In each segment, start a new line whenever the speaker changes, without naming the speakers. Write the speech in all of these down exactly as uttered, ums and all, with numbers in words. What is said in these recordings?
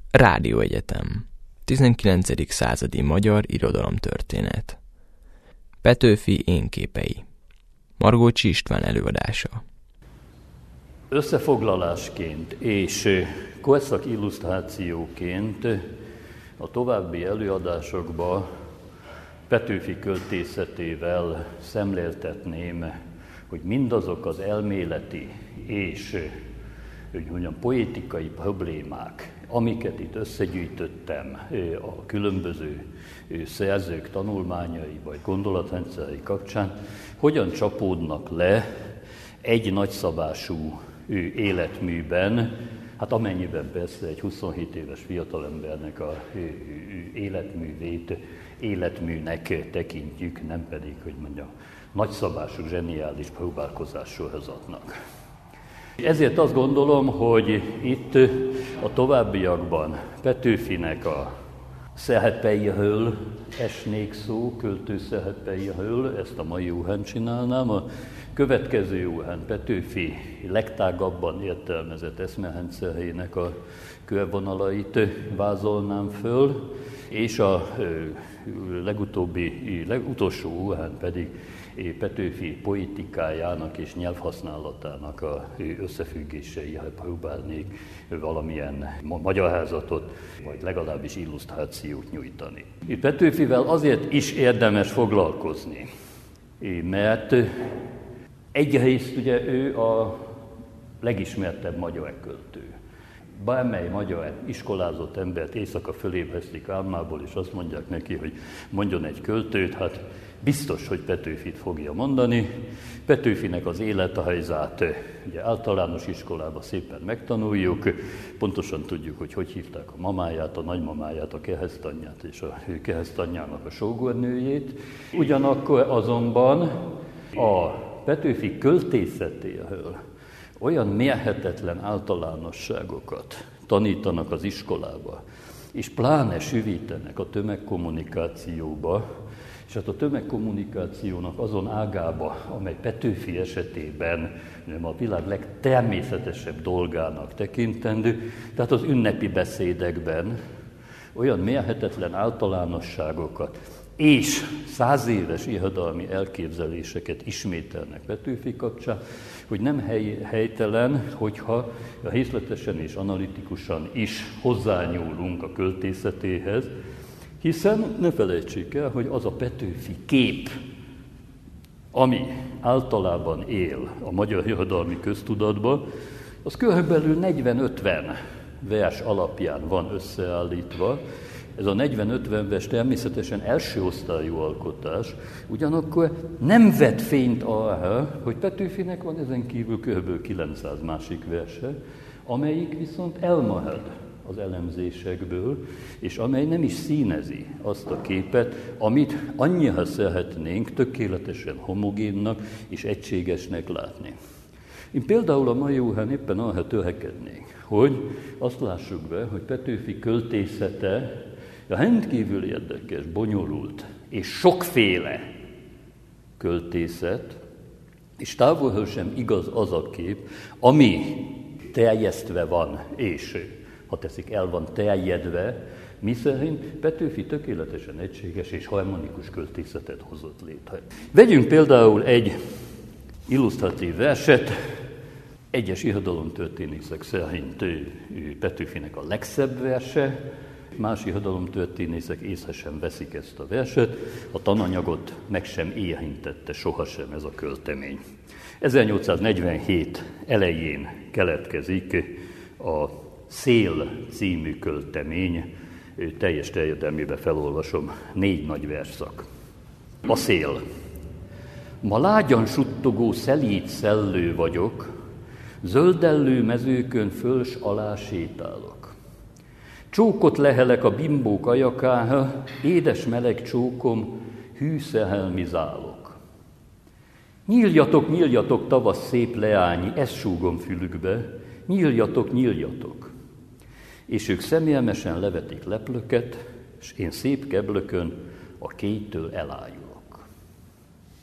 Rádióegyetem. tizenkilencedik századi magyar irodalomtörténet. Petőfi énképei. Margócsi István előadása.
Összefoglalásként és korszak illusztrációként a további előadásokban Petőfi költészetével szemléltetném, hogy mindazok az elméleti és hogy mondjam, poétikai problémák, amiket itt összegyűjtöttem a különböző szerzők tanulmányai vagy gondolatrendszerei kapcsán, hogyan csapódnak le egy nagyszabású életműben, hát amennyiben persze egy huszonhét éves fiatalembernek a életművét életműnek tekintjük, nem pedig, hogy mondjam, nagyszabású, zseniális próbálkozás sorozatnak. Ezért azt gondolom, hogy itt a továbbiakban Petőfinek a szerepeiről esnék szó, költő szerepeiről, ezt a mai órán csinálnám. A következő órán Petőfi legtágabban értelmezett eszmerendszerének a körvonalait vázolnám föl, és a legutóbbi, legutolsó órán pedig Petőfi poétikájának és nyelvhasználatának a összefüggéseihez próbálnék valamilyen magyarázatot, vagy legalábbis illusztrációt nyújtani. Petőfivel azért is érdemes foglalkozni, mert egyrészt ugye ő a legismertebb magyar költő. Bármely magyar iskolázott embert éjszaka fölébresztik álmából, és azt mondják neki, hogy mondjon egy költőt, hát biztos, hogy Petőfit fogja mondani. Petőfinek az élethajzát ugye általános iskolában szépen megtanuljuk, pontosan tudjuk, hogy hogy hívták a mamáját, a nagymamáját, a keresztanyját és a keresztanyjának a sógornőjét. Ugyanakkor azonban a Petőfi költészetéről olyan mérhetetlen általánosságokat tanítanak az iskolába, és pláne süvítenek a tömegkommunikációba, és hát a tömegkommunikációnak azon ágába, amely Petőfi esetében nem a világ legtermészetesebb dolgának tekintendő, tehát az ünnepi beszédekben olyan mérhetetlen általánosságokat és száz éves irodalmi elképzeléseket ismételnek Petőfi kapcsán, hogy nem hely, helytelen, hogyha részletesen és analitikusan is hozzányúlunk a költészetéhez, hiszen ne felejtsék el, hogy az a Petőfi kép, ami általában él a magyar irodalmi köztudatban, az körülbelül negyven-ötven vers alapján van összeállítva. Ez a negyven-ötven vers természetesen első osztályú alkotás, ugyanakkor nem vet fényt arra, hogy Petőfinek van ezen kívül kb. kilencszáz másik verse, amelyik viszont elmarad az elemzésekből, és amely nem is színezi azt a képet, amit annyira szeretnénk tökéletesen homogénnak és egységesnek látni. Én például a mai órán éppen arra törekednék, hogy azt lássuk be, hogy Petőfi költészete rendkívül érdekes, bonyolult és sokféle költészet, és távolról sem igaz az a kép, ami terjesztve van, és ha teszik, el van terjedve, miszerint Petőfi tökéletesen egységes és harmonikus költészetet hozott létre. Vegyünk például egy illusztratív verset, egyes irodalomtörténészek szerint Petőfinek a legszebb verse, más irodalomtörténészek észre sem veszik ezt a verset, a tananyagot meg sem érintette sohasem ez a költemény. ezernyolcszáznegyvenhét elején keletkezik a Szél című költemény, teljes terjedelmébe felolvasom, négy nagy versszak. A szél. Ma lágyan suttogó szelíd szellő vagyok, zöldellő mezőkön föls alá sétálok. Csókot lehelek a bimbók ajakára, édes meleg csókom, hű szerelmi zálok. Nyíljatok, nyíljatok, tavasz szép leányi, ezt súgom fülükbe, nyíljatok, nyíljatok. És ők személmesen levetik leplöket, és én szép keblökön a kéjtől elájulok.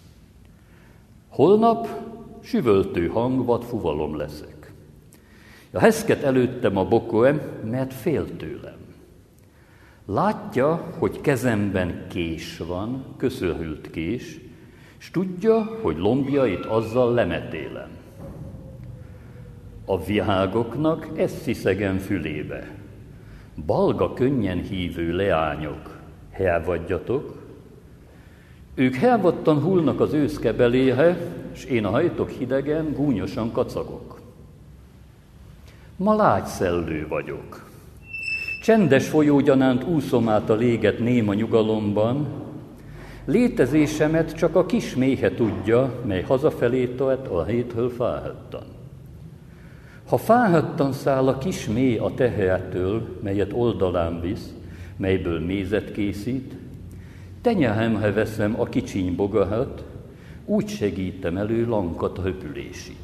Holnap süvöltő hang vad fuvalom leszek. A heszket előttem a bokoem, mert fél tőlem. Látja, hogy kezemben kés van, köszörült kés, s tudja, hogy lombjait azzal lemetélem. A vihágoknak ezt sziszegen fülébe. Balga könnyen hívő leányok, helvadjatok. Ők helvadtan hullnak az őszkebeléhe, s én a hajtok hidegen gúnyosan kacagok. Ma lágy szellő vagyok. Csendes folyógyanánt úszom át a léget néma nyugalomban, létezésemet csak a kis méhe tudja, mely hazafelé tart a héthől fáhadtan. Ha fáhadtan száll a kis méh a tehertől, melyet oldalán visz, melyből mézet készít, tenyehemhe veszem a kicsiny bogahat, úgy segítem elő lankat höpülését.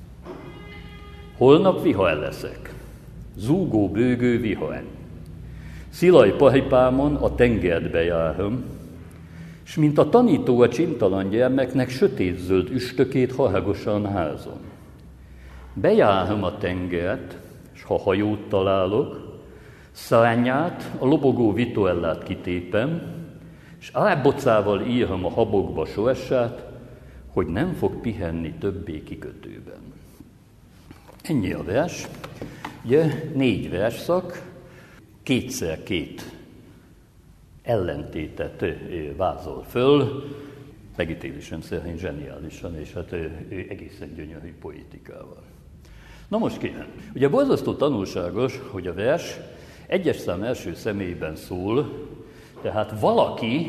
Holnap vihar leszek, zúgó bőgő vihar. Szilaj pahipámon a tengert bejárhom, s mint a tanító a csintalan gyermeknek sötétzöld üstökét hahagosan házom. Bejárhom a tengert, s ha hajót találok, szárnyát, a lobogó vituellát kitépem, s árbocával írhom a habokba sorsát, hogy nem fog pihenni többé kikötőben. Ennyi a vers. Ugye négy versszak, kétszer két ellentétet vázol föl, megítélésem szerint zseniálisan, és hát egészen gyönyörű poétikával. Na most kérem, ugye borzasztó tanulságos, hogy a vers egyes szám első személyben szól, tehát valaki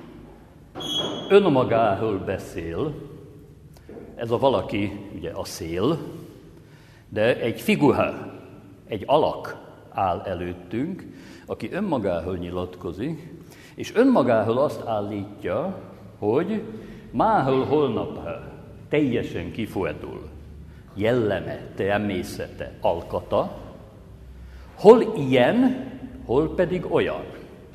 önmagáról beszél, ez a valaki ugye a szél, de egy figura, egy alak áll előttünk, aki önmagáról nyilatkozik, és önmagáról azt állítja, hogy máhol holnapra teljesen kifordul jelleme, természete, alkata, hol ilyen, hol pedig olyan.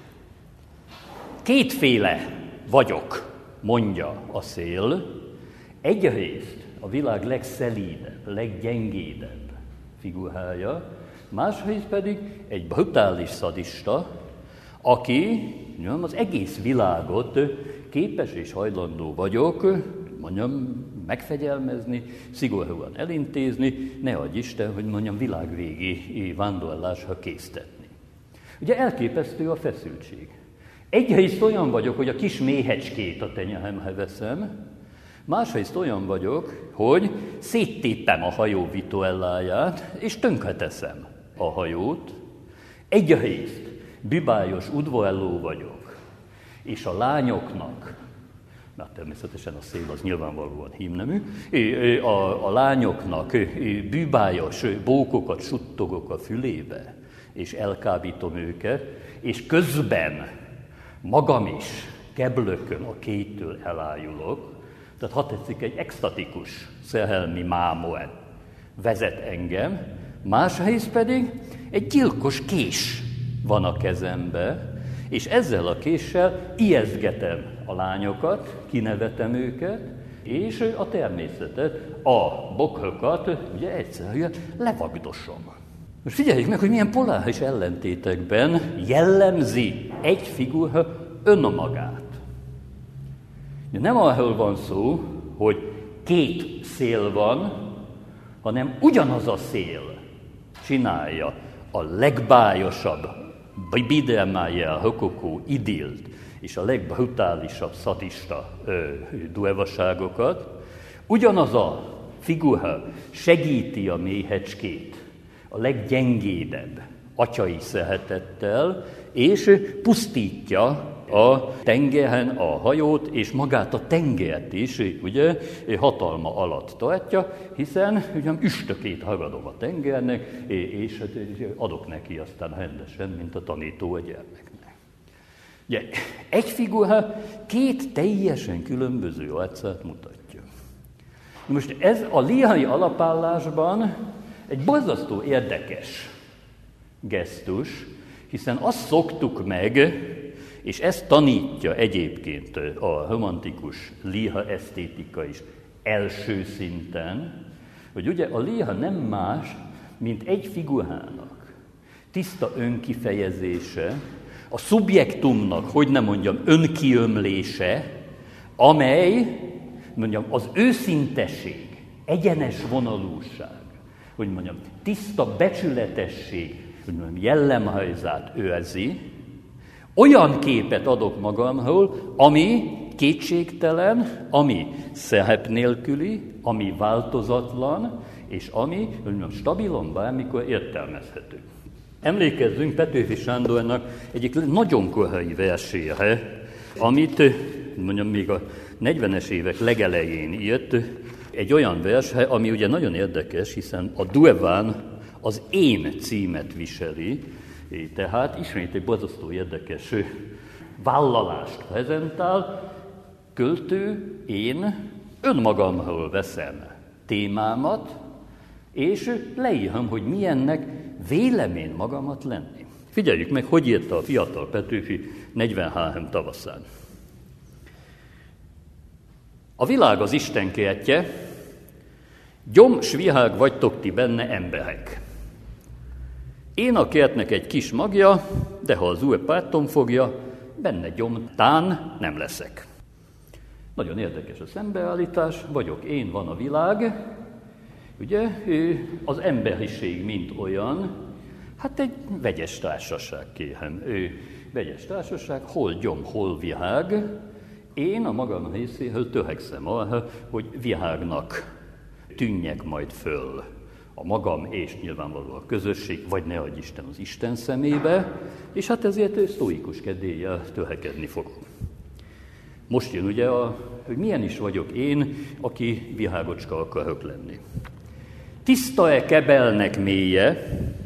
Kétféle vagyok, mondja a szél, egyrészt a világ legszelídebb, leggyengédebb figurája, másrészt pedig egy brutális szadista, aki az egész világot képes és hajlandó vagyok, mondjam, megfegyelmezni, szigorúan elintézni, ne adj Isten, hogy mondjam, világvégi vándorlásra késztetni. Ugye elképesztő a feszültség. Egyrészt olyan vagyok, hogy a kis méhecskét a tenyeremre veszem, másrészt olyan vagyok, hogy széttépem a hajó vituelláját, és tönkreteszem a hajót. Egyrészt bibájos udvarló vagyok, és a lányoknak, mert természetesen a szél az nyilvánvalóan hímnemű, a, a lányoknak bűbájos bókokat suttogok a fülébe, és elkábítom őket, és közben magam is keblökön a kétől elájulok, tehát ha tetszik, egy extatikus szerelmi mámor vezet engem, másrészt pedig egy gyilkos kés van a kezembe, és ezzel a késsel ijesztgetem a lányokat, kinevetem őket, és a természetet, a bokrokat, ugye egyszerűen levagdosom. Most figyeljük meg, hogy milyen poláris ellentétekben jellemzi egy figura önmagát. Nem arról van szó, hogy két szél van, hanem ugyanaz a szél csinálja a legbájosabb Biedermeier rokokó idillt és a legbrutálisabb szadista duevaságokat. Ugyanaz a figura segíti a méhecskét a leggyengédebb atyai szeretettel, és pusztítja a tengeren a hajót, és magát a tengert is, ugye, hatalma alatt tartja, hiszen ugye, üstökét ragadom a tengernek, és adok neki aztán rendesen, mint a tanító a gyermeknek. Ugye, egy figura két teljesen különböző arcát mutatja. Most ez a lírai alapállásban egy borzasztó érdekes gesztus, hiszen azt szoktuk meg, és ezt tanítja egyébként a romantikus líra esztétika is első szinten, hogy ugye a líra nem más, mint egy figurának tiszta önkifejezése, a szubjektumnak, hogy nem mondjam, önkiömlése, amely, mondjam, az őszintesség, egyenes vonalúság, hogy mondjam, tiszta becsületesség, hogy mondjam, jellemhajzát őrzi, olyan képet adok magamról, ami kétségtelen, ami szerep nélküli, ami változatlan, és ami, hogy mondjam, stabilan bármikor értelmezhető. Emlékezzünk Petőfi Sándornak egyik nagyon korai versére, amit mondjam, még a negyvenes évek legelején írt, egy olyan vers, ami ugye nagyon érdekes, hiszen a durván az én címet viseli, tehát ismét egy borzasztó érdekes vállalást prezentál, költő, én önmagamról veszem témámat, és leírom, hogy milyennek vélem én magamat lenni. Figyeljük meg, hogy írta a fiatal Petőfi negyvenhárom tavaszán. A világ az Isten kertje, gyom s vihág vagytok ti benne emberek. Én a kertnek egy kis magja, de ha az új pártom fogja, benne gyomtán nem leszek. Nagyon érdekes a szembeállítás, vagyok én, van a világ. Ugye, az emberiség mint olyan, hát egy vegyes társaság, kérem. Ő vegyes társaság, hol gyom, hol vihág. Én a magam részéről törekszem arra, hogy vihágnak tűnjek majd föl a magam és nyilvánvalóan a közösség, vagy ne adj Isten az Isten szemébe, és hát ezért sztoikus kedéllyel törekedni fogok. Most jön ugye, a, hogy milyen is vagyok én, aki vihágocska akarok lenni. Tiszta-e kebelnek mélye,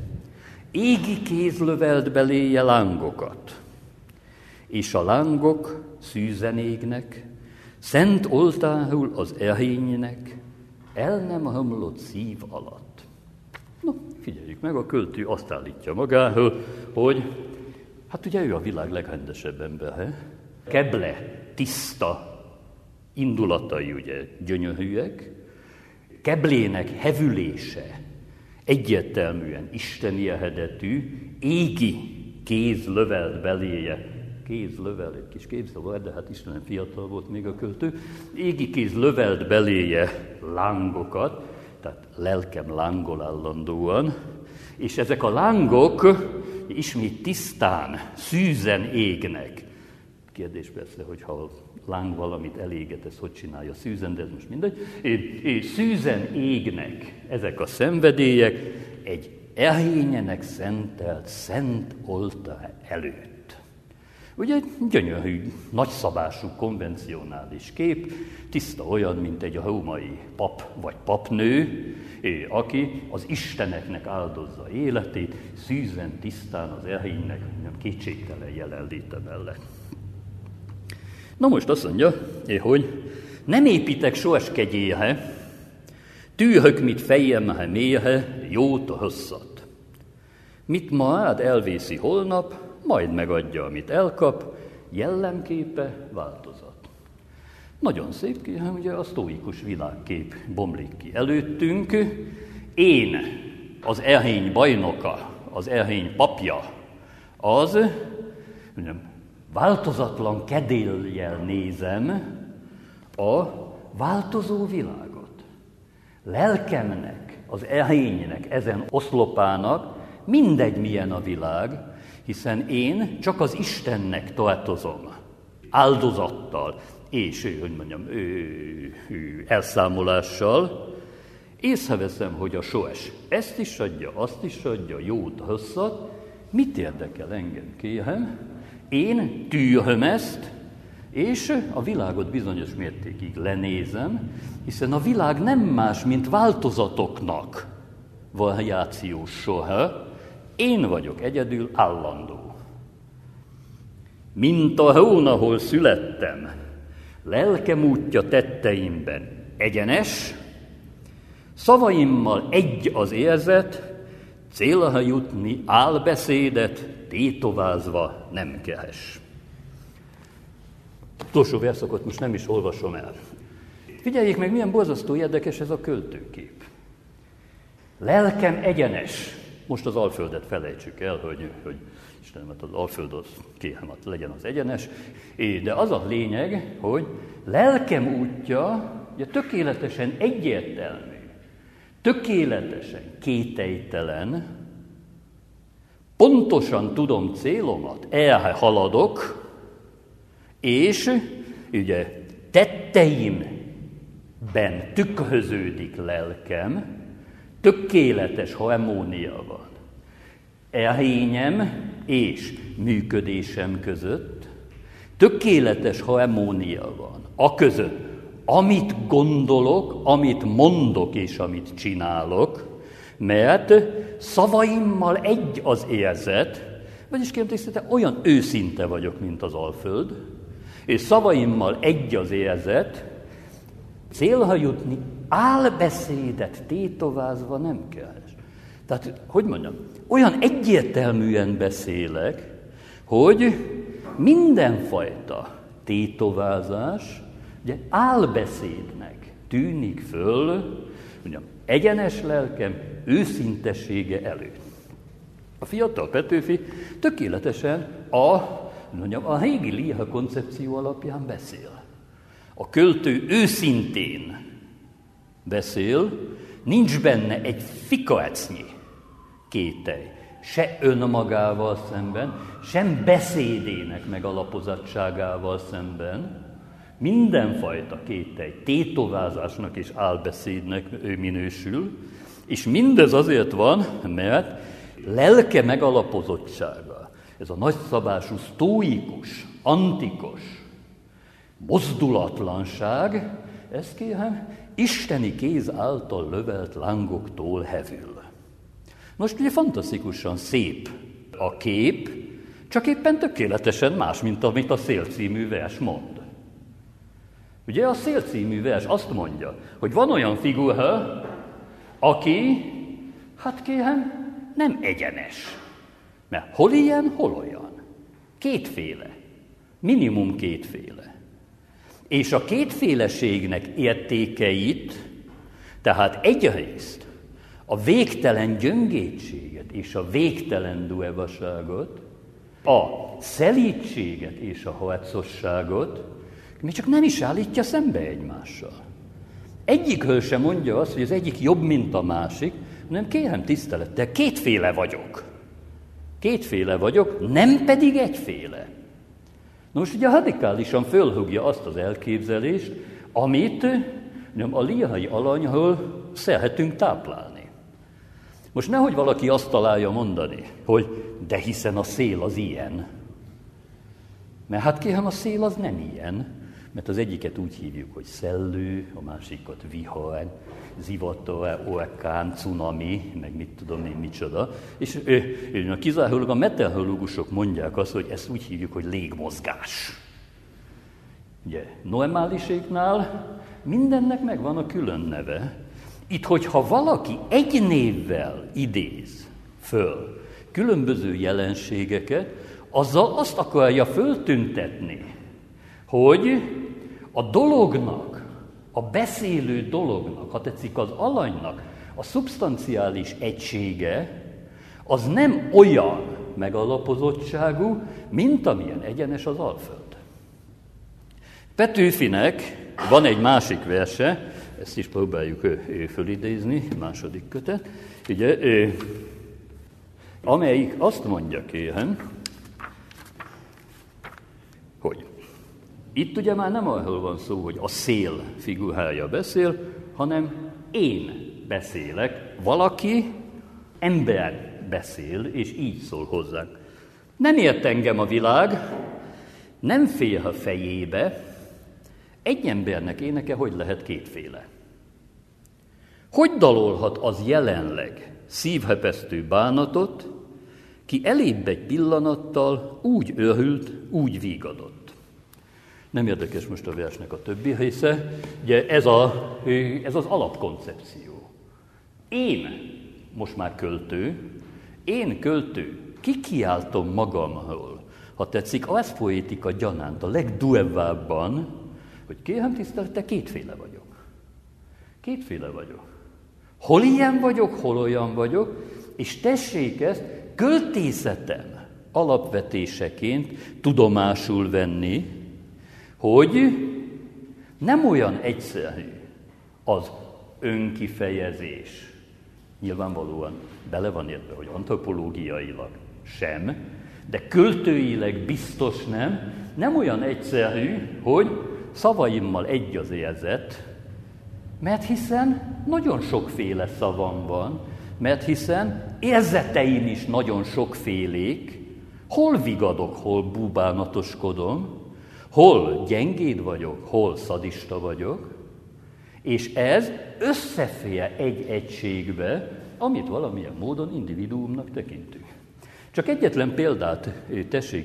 égi kéz lövelt beléje lángokat, és a lángok szűzen égnek, szent oltárul az erénynek, el nem hamlott szív alatt. No, figyeljük meg, a költő azt állítja magáról, hogy hát ugye ő a világ legrendesebb embere, keble, tiszta indulatai ugye gyönyörűek, keblének hevülése egyértelműen isteni eredetű, égi kéz lövelt beléje, kéz lövelt, egy kis képzavar, de hát Istenem fiatal volt még a költő, égi kéz lövelt beléje lángokat, tehát lelkem lángol állandóan, és ezek a lángok ismét tisztán, szűzen égnek. Kérdés persze, hogy ha láng valamit eléget, ez hogy csinálja szűzen, de ez most mindegy. És szűzen égnek ezek a szenvedélyek egy erényenek szentelt szent oltár előtt. Ugye egy gyönyörű, nagyszabású, konvencionális kép, tiszta olyan, mint egy római pap vagy papnő, aki az isteneknek áldozza életét, szűzen, tisztán az erénynek kétségtelen jelenléte mellett. Na most azt mondja, hogy nem építek sohas kegyéhe, tűhök, mit fejemhe méhe, jót a hosszat. Mit ma ád elvészi holnap, majd megadja, amit elkap, jellemképe, változat. Nagyon szép, kérem, ugye a sztoikus világkép bomlik ki előttünk. Én, az erhény bajnoka, az erhény papja, az mondjam, változatlan kedéllyel nézem a változó világot. Lelkemnek, az erhénynek, ezen oszlopának mindegy milyen a világ, hiszen én csak az Istennek tartozom, áldozattal és, hogy mondjam, ő, ő, elszámolással. Észreveszem, hogy a sors ezt is adja, azt is adja, jót, hosszat. Mit érdekel engem, kérem? Én tűröm ezt, és a világot bizonyos mértékig lenézem, hiszen a világ nem más, mint változatoknak variációs sora. Én vagyok egyedül állandó. Mint a hón, ahol születtem, lelkem útja tetteimben egyenes, szavaimmal egy az érzet, célra jutni álbeszédet tétovázva nem keres. Utolsó verszakot most nem is olvasom el. Figyeljék meg, milyen borzasztó érdekes ez a költőkép. Lelkem egyenes. Most az Alföldet felejtsük el, hogy, hogy Istenem, hát az Alföld az kérem, legyen az egyenes. De az a lényeg, hogy lelkem útja ugye, tökéletesen egyértelmű, tökéletesen kételytelen, pontosan tudom célomat, elhaladok, és ugye tetteimben tükröződik lelkem, tökéletes harmónia van. Elhényem és működésem között tökéletes harmónia van. A között, amit gondolok, amit mondok és amit csinálok, mert szavaimmal egy az érzet, vagyis kérem tisztelete, olyan őszinte vagyok, mint az Alföld, és szavaimmal egy az érzet, célra jutni álbeszédet tétovázva nem kell. Tehát, hogy mondjam, olyan egyértelműen beszélek, hogy mindenfajta tétovázás ugye álbeszédnek tűnik föl, mondjam, egyenes lelkem őszintessége előtt. A fiatal Petőfi tökéletesen a, mondjam, a régi líha koncepció alapján beszél. A költő őszintén beszél, nincs benne egy fikaecnyi kételj, se önmagával szemben, sem beszédének megalapozottságával szemben, mindenfajta kételj tétovázásnak és álbeszédnek ő minősül, és mindez azért van, mert lelke megalapozottsága, ez a nagyszabású sztóikus, antikos mozdulatlanság, ez kérem, isteni kéz által lövelt lángoktól hevül. Most ugye fantasztikusan szép a kép, csak éppen tökéletesen más, mint amit a Szél című vers mond. Ugye a Szél című vers azt mondja, hogy van olyan figura, aki, hát kérem, nem egyenes. Mert hol ilyen, hol olyan. Kétféle. Minimum kétféle. És a kétféleségnek értékeit, tehát egyrészt a végtelen gyöngétséget és a végtelen duevaságot, a szelídséget és a harcosságot, még csak nem is állítja szembe egymással. Egyikről sem mondja azt, hogy az egyik jobb, mint a másik, hanem kérem tisztelettel, kétféle vagyok. Kétféle vagyok, nem pedig egyféle. Na most ugye radikálisan fölhúgja azt az elképzelést, amit a lírai alanyról szeretünk táplálni. Most nehogy valaki azt találja mondani, hogy de hiszen a szél az ilyen. Mert hát kérem, a szél az nem ilyen, mert az egyiket úgy hívjuk, hogy szellő, a másikat vihar, zivatar, orkán, cunami, meg mit tudom én micsoda. És ő, ő, kizárólag a meteorológusok mondják azt, hogy ezt úgy hívjuk, hogy légmozgás. Ugye, normáliséknál mindennek megvan a külön neve. Itt, hogyha valaki egy névvel idéz föl különböző jelenségeket, azzal azt akarja föltüntetni, hogy a dolognak, a beszélő dolognak, ha tetszik az alanynak, a szubstanciális egysége, az nem olyan megalapozottságú, mint amilyen egyenes az Alföld. Petőfinek van egy másik verse, ezt is próbáljuk ő, ő fölidézni, második kötet, ugye, ő, amelyik azt mondja, kérem, hogy itt ugye már nem arról van szó, hogy a szél figurája beszél, hanem én beszélek, valaki, ember beszél, és így szól hozzánk. Nem ért engem a világ, nem fél a fejébe, egy embernek éneke hogy lehet kétféle? Hogy dalolhat az jelenleg szívhepesztő bánatot, ki elébb egy pillanattal úgy örült, úgy vígadott? Nem érdekes most a versnek a többi része, ugye ez, a, ez az alapkoncepció. Én, most már költő, én költő, kikiáltom magamról, ha tetszik, az poétika gyanánt, a legduevábban, hogy kérem tisztelettel, kétféle vagyok. Kétféle vagyok. Hol ilyen vagyok, hol olyan vagyok, és tessék ezt költészetem alapvetéseként tudomásul venni, hogy nem olyan egyszerű az önkifejezés. Nyilvánvalóan bele van értve, hogy antropológiailag sem, de költőileg biztos nem. Nem olyan egyszerű, hogy szavaimmal egy az érzet, mert hiszen nagyon sokféle szavam van, mert hiszen érzeteim is nagyon sokfélék, hol vigadok, hol búbánatoskodom, hol gyengéd vagyok, hol szadista vagyok, és ez összefér egy egységbe, amit valamilyen módon individuumnak tekintünk. Csak egyetlen példát tessék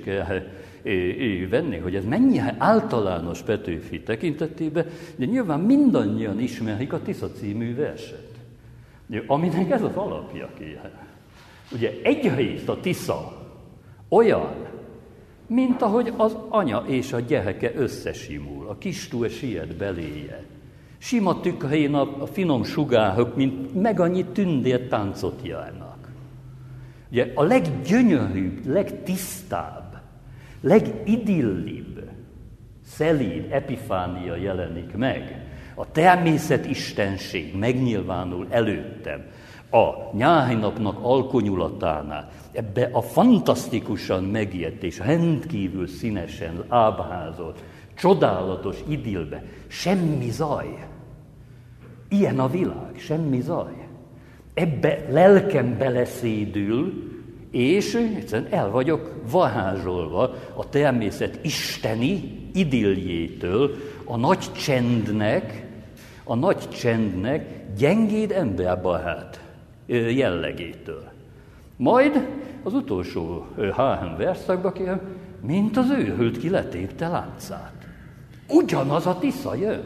venni, hogy ez mennyire általános Petőfi tekintetében, de nyilván mindannyian ismerik a Tisza című verset, aminek ez az alapja kéne. Ugye egyrészt a Tisza olyan, mint ahogy az anya és a gyereke összesimul, a kis túl siet beléje. Sima tükrén a, a finom sugárok, mint meg annyi tündér táncot járnak. Ugye a leggyönyörűbb, legtisztább, legidillibb, szelíd epifánia jelenik meg. A természetistenség megnyilvánul előttem. A nyári napnak alkonyulatánál, ebbe a fantasztikusan megijedt és rendkívül színesen ábrázolt, csodálatos idillbe, semmi zaj. Ilyen a világ, semmi zaj. Ebbe lelkem beleszédül, és egyszerűen el vagyok varázsolva a természet isteni idilljétől, a nagy csendnek, a nagy csendnek gyengéd emberbarát jellegétől. Majd az utolsó három verszakba kérem, mint az őrült ki letépte láncát. Ugyanaz a Tisza jön.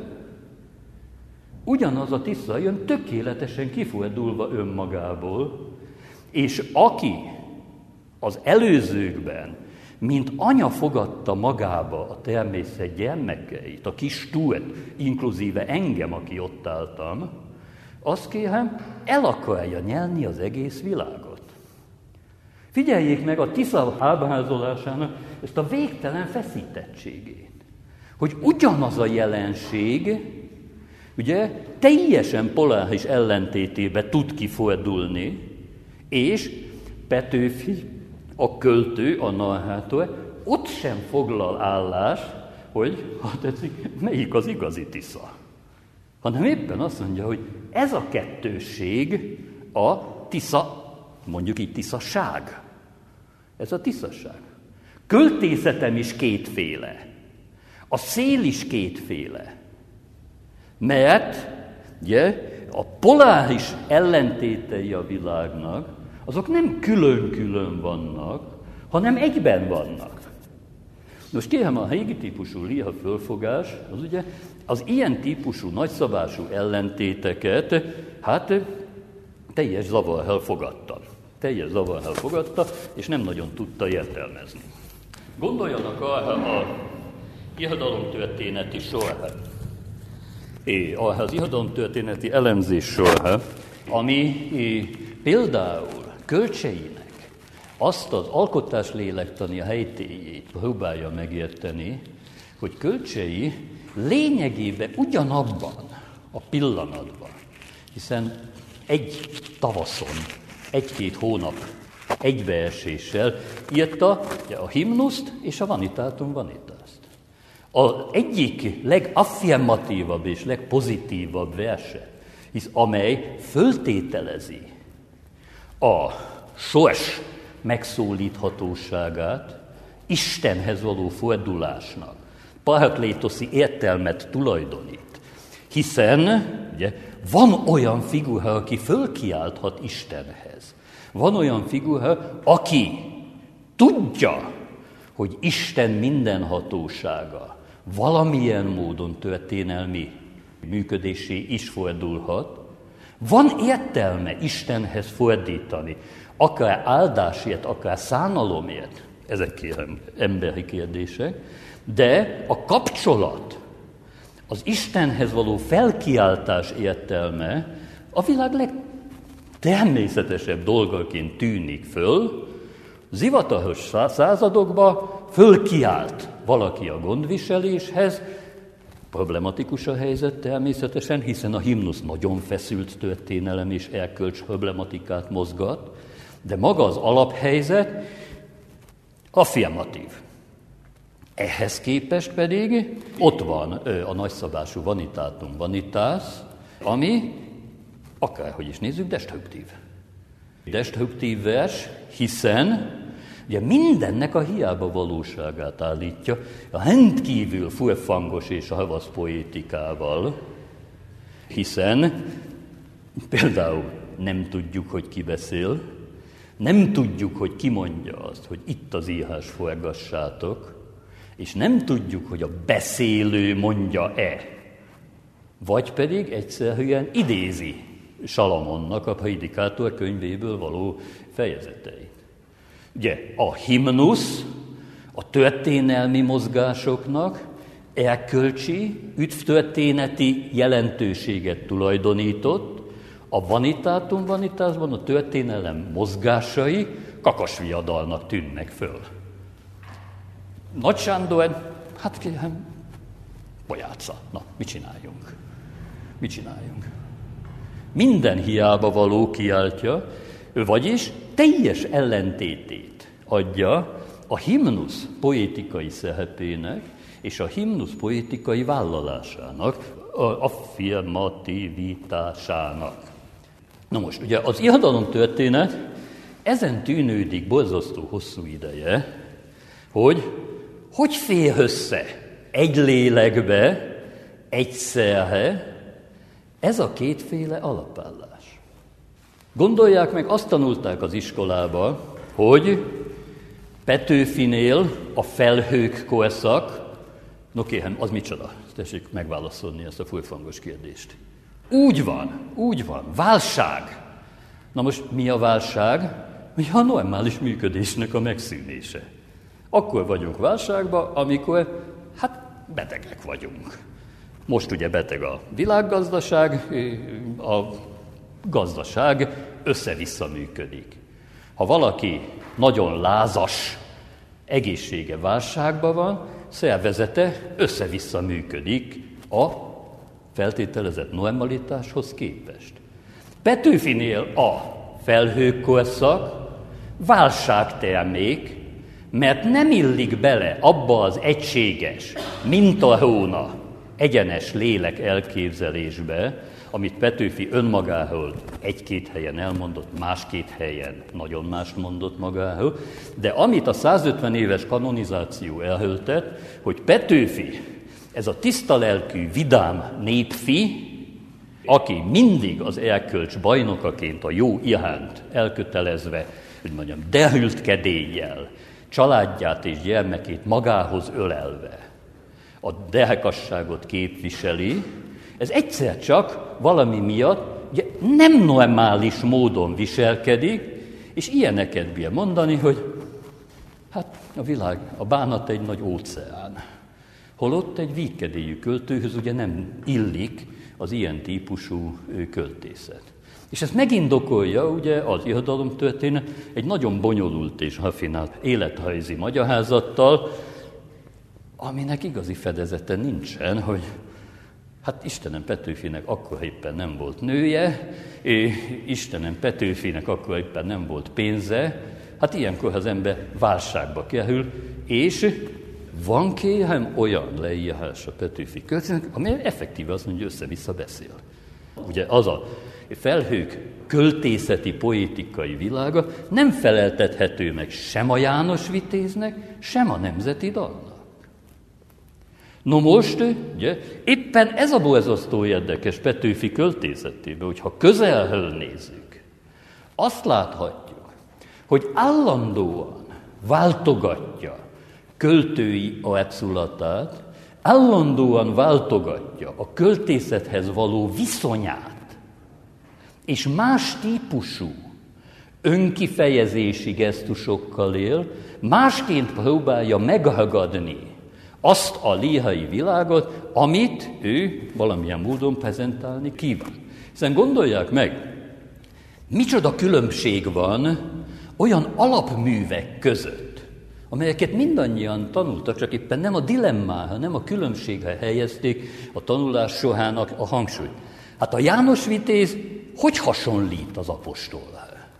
Ugyanaz a Tisza jön, tökéletesen kifordulva önmagából, és aki az előzőkben, mint anya fogadta magába a természet gyermekeit, a kis túlt, inkluzíve engem, aki ott álltam, azt kérem, el akarja nyelni az egész világot. Figyeljék meg a Tisza ábrázolásának ezt a végtelen feszítettségét, hogy ugyanaz a jelenség, ugye, teljesen poláris ellentétébe tud kifordulni, és Petőfi, a költő, a narrátor, ott sem foglal állást, hogy, ha tetszik, melyik az igazi Tisza. Hanem éppen azt mondja, hogy ez a kettősség a Tisza, mondjuk így Tiszaság. Ez a Tiszaság. Költészetem is kétféle. A szél is kétféle. Mert ugye, a poláris ellentétei a világnak, azok nem külön-külön vannak, hanem egyben vannak. Most kérem, a régi típusú liha fölfogás, az ugye az ilyen típusú nagyszabású ellentéteket, hát teljes zavarral fogadta. Teljes zavarral fogadta, és nem nagyon tudta értelmezni. Gondoljanak arra a irodalomtörténeti sorra, arra az irodalomtörténeti elemzés sorra, ami például Kölcseinek azt az alkotás lélektani helytéjét próbálja megérteni, hogy Kölcsei lényegében ugyanabban a pillanatban, hiszen egy tavaszon, egy-két hónap egybeeséssel írta a himnuszt és a Vanitatum Vanitaszt. Az egyik legaffirmatívabb és legpozitívabb verse, hisz amely föltételezi a sors megszólíthatóságát, Istenhez való fordulásnak paraklétoszi értelmet tulajdonít. Hiszen ugye, van olyan figura, aki fölkiálthat Istenhez. Van olyan figura, aki tudja, hogy Isten mindenhatósága valamilyen módon történelmi működésé is fordulhat. Van értelme Istenhez fordítani, akár áldásért, akár szánalomért, ezek kérem emberi kérdések, de a kapcsolat, az Istenhez való felkiáltás értelme a világ legtermészetesebb dolgaként tűnik föl, zivataros századokban fölkiált valaki a gondviseléshez, problematikus a helyzet természetesen, hiszen a himnusz nagyon feszült történelem és erkölcs problematikát mozgat, de maga az alaphelyzet affirmatív. Ehhez képest pedig ott van a nagyszabású Vanitatum Vanitas, ami, akárhogy is nézzük, destruktív. Destruktív vers, hiszen ugye mindennek a hiába valóságát állítja, a rendkívül furfangos és a havasz poétikával, hiszen például nem tudjuk, hogy ki beszél, nem tudjuk, hogy ki mondja azt, hogy itt az írás forgassátok, és nem tudjuk, hogy a beszélő mondja-e, vagy pedig egyszerűen idézi Salamonnak a Prédikátor könyvéből való fejezeteit. Ugye a himnusz a történelmi mozgásoknak erkölcsi, üdvtörténeti jelentőséget tulajdonított, a Vanitatum Vanitasban a történelem mozgásai kakasviadalnak tűnnek föl. Nagy Sándor, hát kérem, bojátsza. Na, mit csináljunk? Mit csináljunk? Minden hiába való kiáltja, vagyis teljes ellentétét adja a himnusz poétikai szerepének és a himnusz poétikai vállalásának, affirmativitásának. Na most, ugye az irodalomtörténet ezen tűnődik borzasztó hosszú ideje, hogy hogy fér össze egy lélekbe, egyszerre ez a kétféle alapállás. Gondolják meg, azt tanulták az iskolába, hogy Petőfinél a felhők korszak, no kérem, az micsoda? Tessék megválaszolni ezt a furfangos kérdést. Úgy van, úgy van, válság. Na most mi a válság? Mi a normális működésnek a megszűnése. Akkor vagyunk válságban, amikor, hát betegek vagyunk. Most ugye beteg a világgazdaság, a gazdaság össze-vissza működik. Ha valaki nagyon lázas, egészsége válságban van, szervezete össze-vissza működik a feltételezett normalitáshoz képest. Petőfinél a felhők korszak válságtermék, mert nem illik bele abba az egységes, mintaróna, egyenes lélek elképzelésbe, amit Petőfi önmagáról egy-két helyen elmondott, más-két helyen nagyon mást mondott magáról, de amit a százötven éves kanonizáció elhöltett, hogy Petőfi, ez a tiszta lelkű, vidám népfi, aki mindig az erkölcs bajnokaként a jó iránt elkötelezve, hogy mondjam, derült kedéllyel, családját és gyermekét magához ölelve a derkasságot képviseli, ez egyszer csak valami miatt ugye, nem normális módon viselkedik, és ilyeneket bír mondani, hogy hát a világ, a bánat egy nagy óceán. Holott egy vígkedélyű költőhöz ugye nem illik az ilyen típusú költészet. És ezt megindokolja ugye az irodalomtörténet egy nagyon bonyolult és raffinált életrajzi magyarázattal, aminek igazi fedezete nincsen, hogy hát Istenem Petőfinek akkor éppen nem volt nője, és Istenem Petőfinek akkor éppen nem volt pénze, hát ilyenkor az ember válságba kerül, és van kérem olyan leírás a Petőfi költésznek, amely effektíve azt mondja, hogy össze-vissza beszél. Ugye az a felhők költészeti, poétikai világa nem feleltethető meg sem a János Vitéznek, sem a Nemzeti Dalnak. No most, ugye, éppen ez a borzasztó érdekes Petőfi költészetében, hogyha közelről nézzük, azt láthatjuk, hogy állandóan váltogatja költői arculatát, állandóan váltogatja a költészethez való viszonyát, és más típusú önkifejezési gesztusokkal él, másként próbálja megragadni azt a lírai világot, amit ő valamilyen módon prezentálni kíván. Hiszen gondolják meg, micsoda különbség van olyan alapművek között, amelyeket mindannyian tanultak, csak éppen nem a dilemmára, nem a különbségre helyezték a tanulás sorának a hangsúlyt. Hát a János Vitéz hogy hasonlít az apostolra?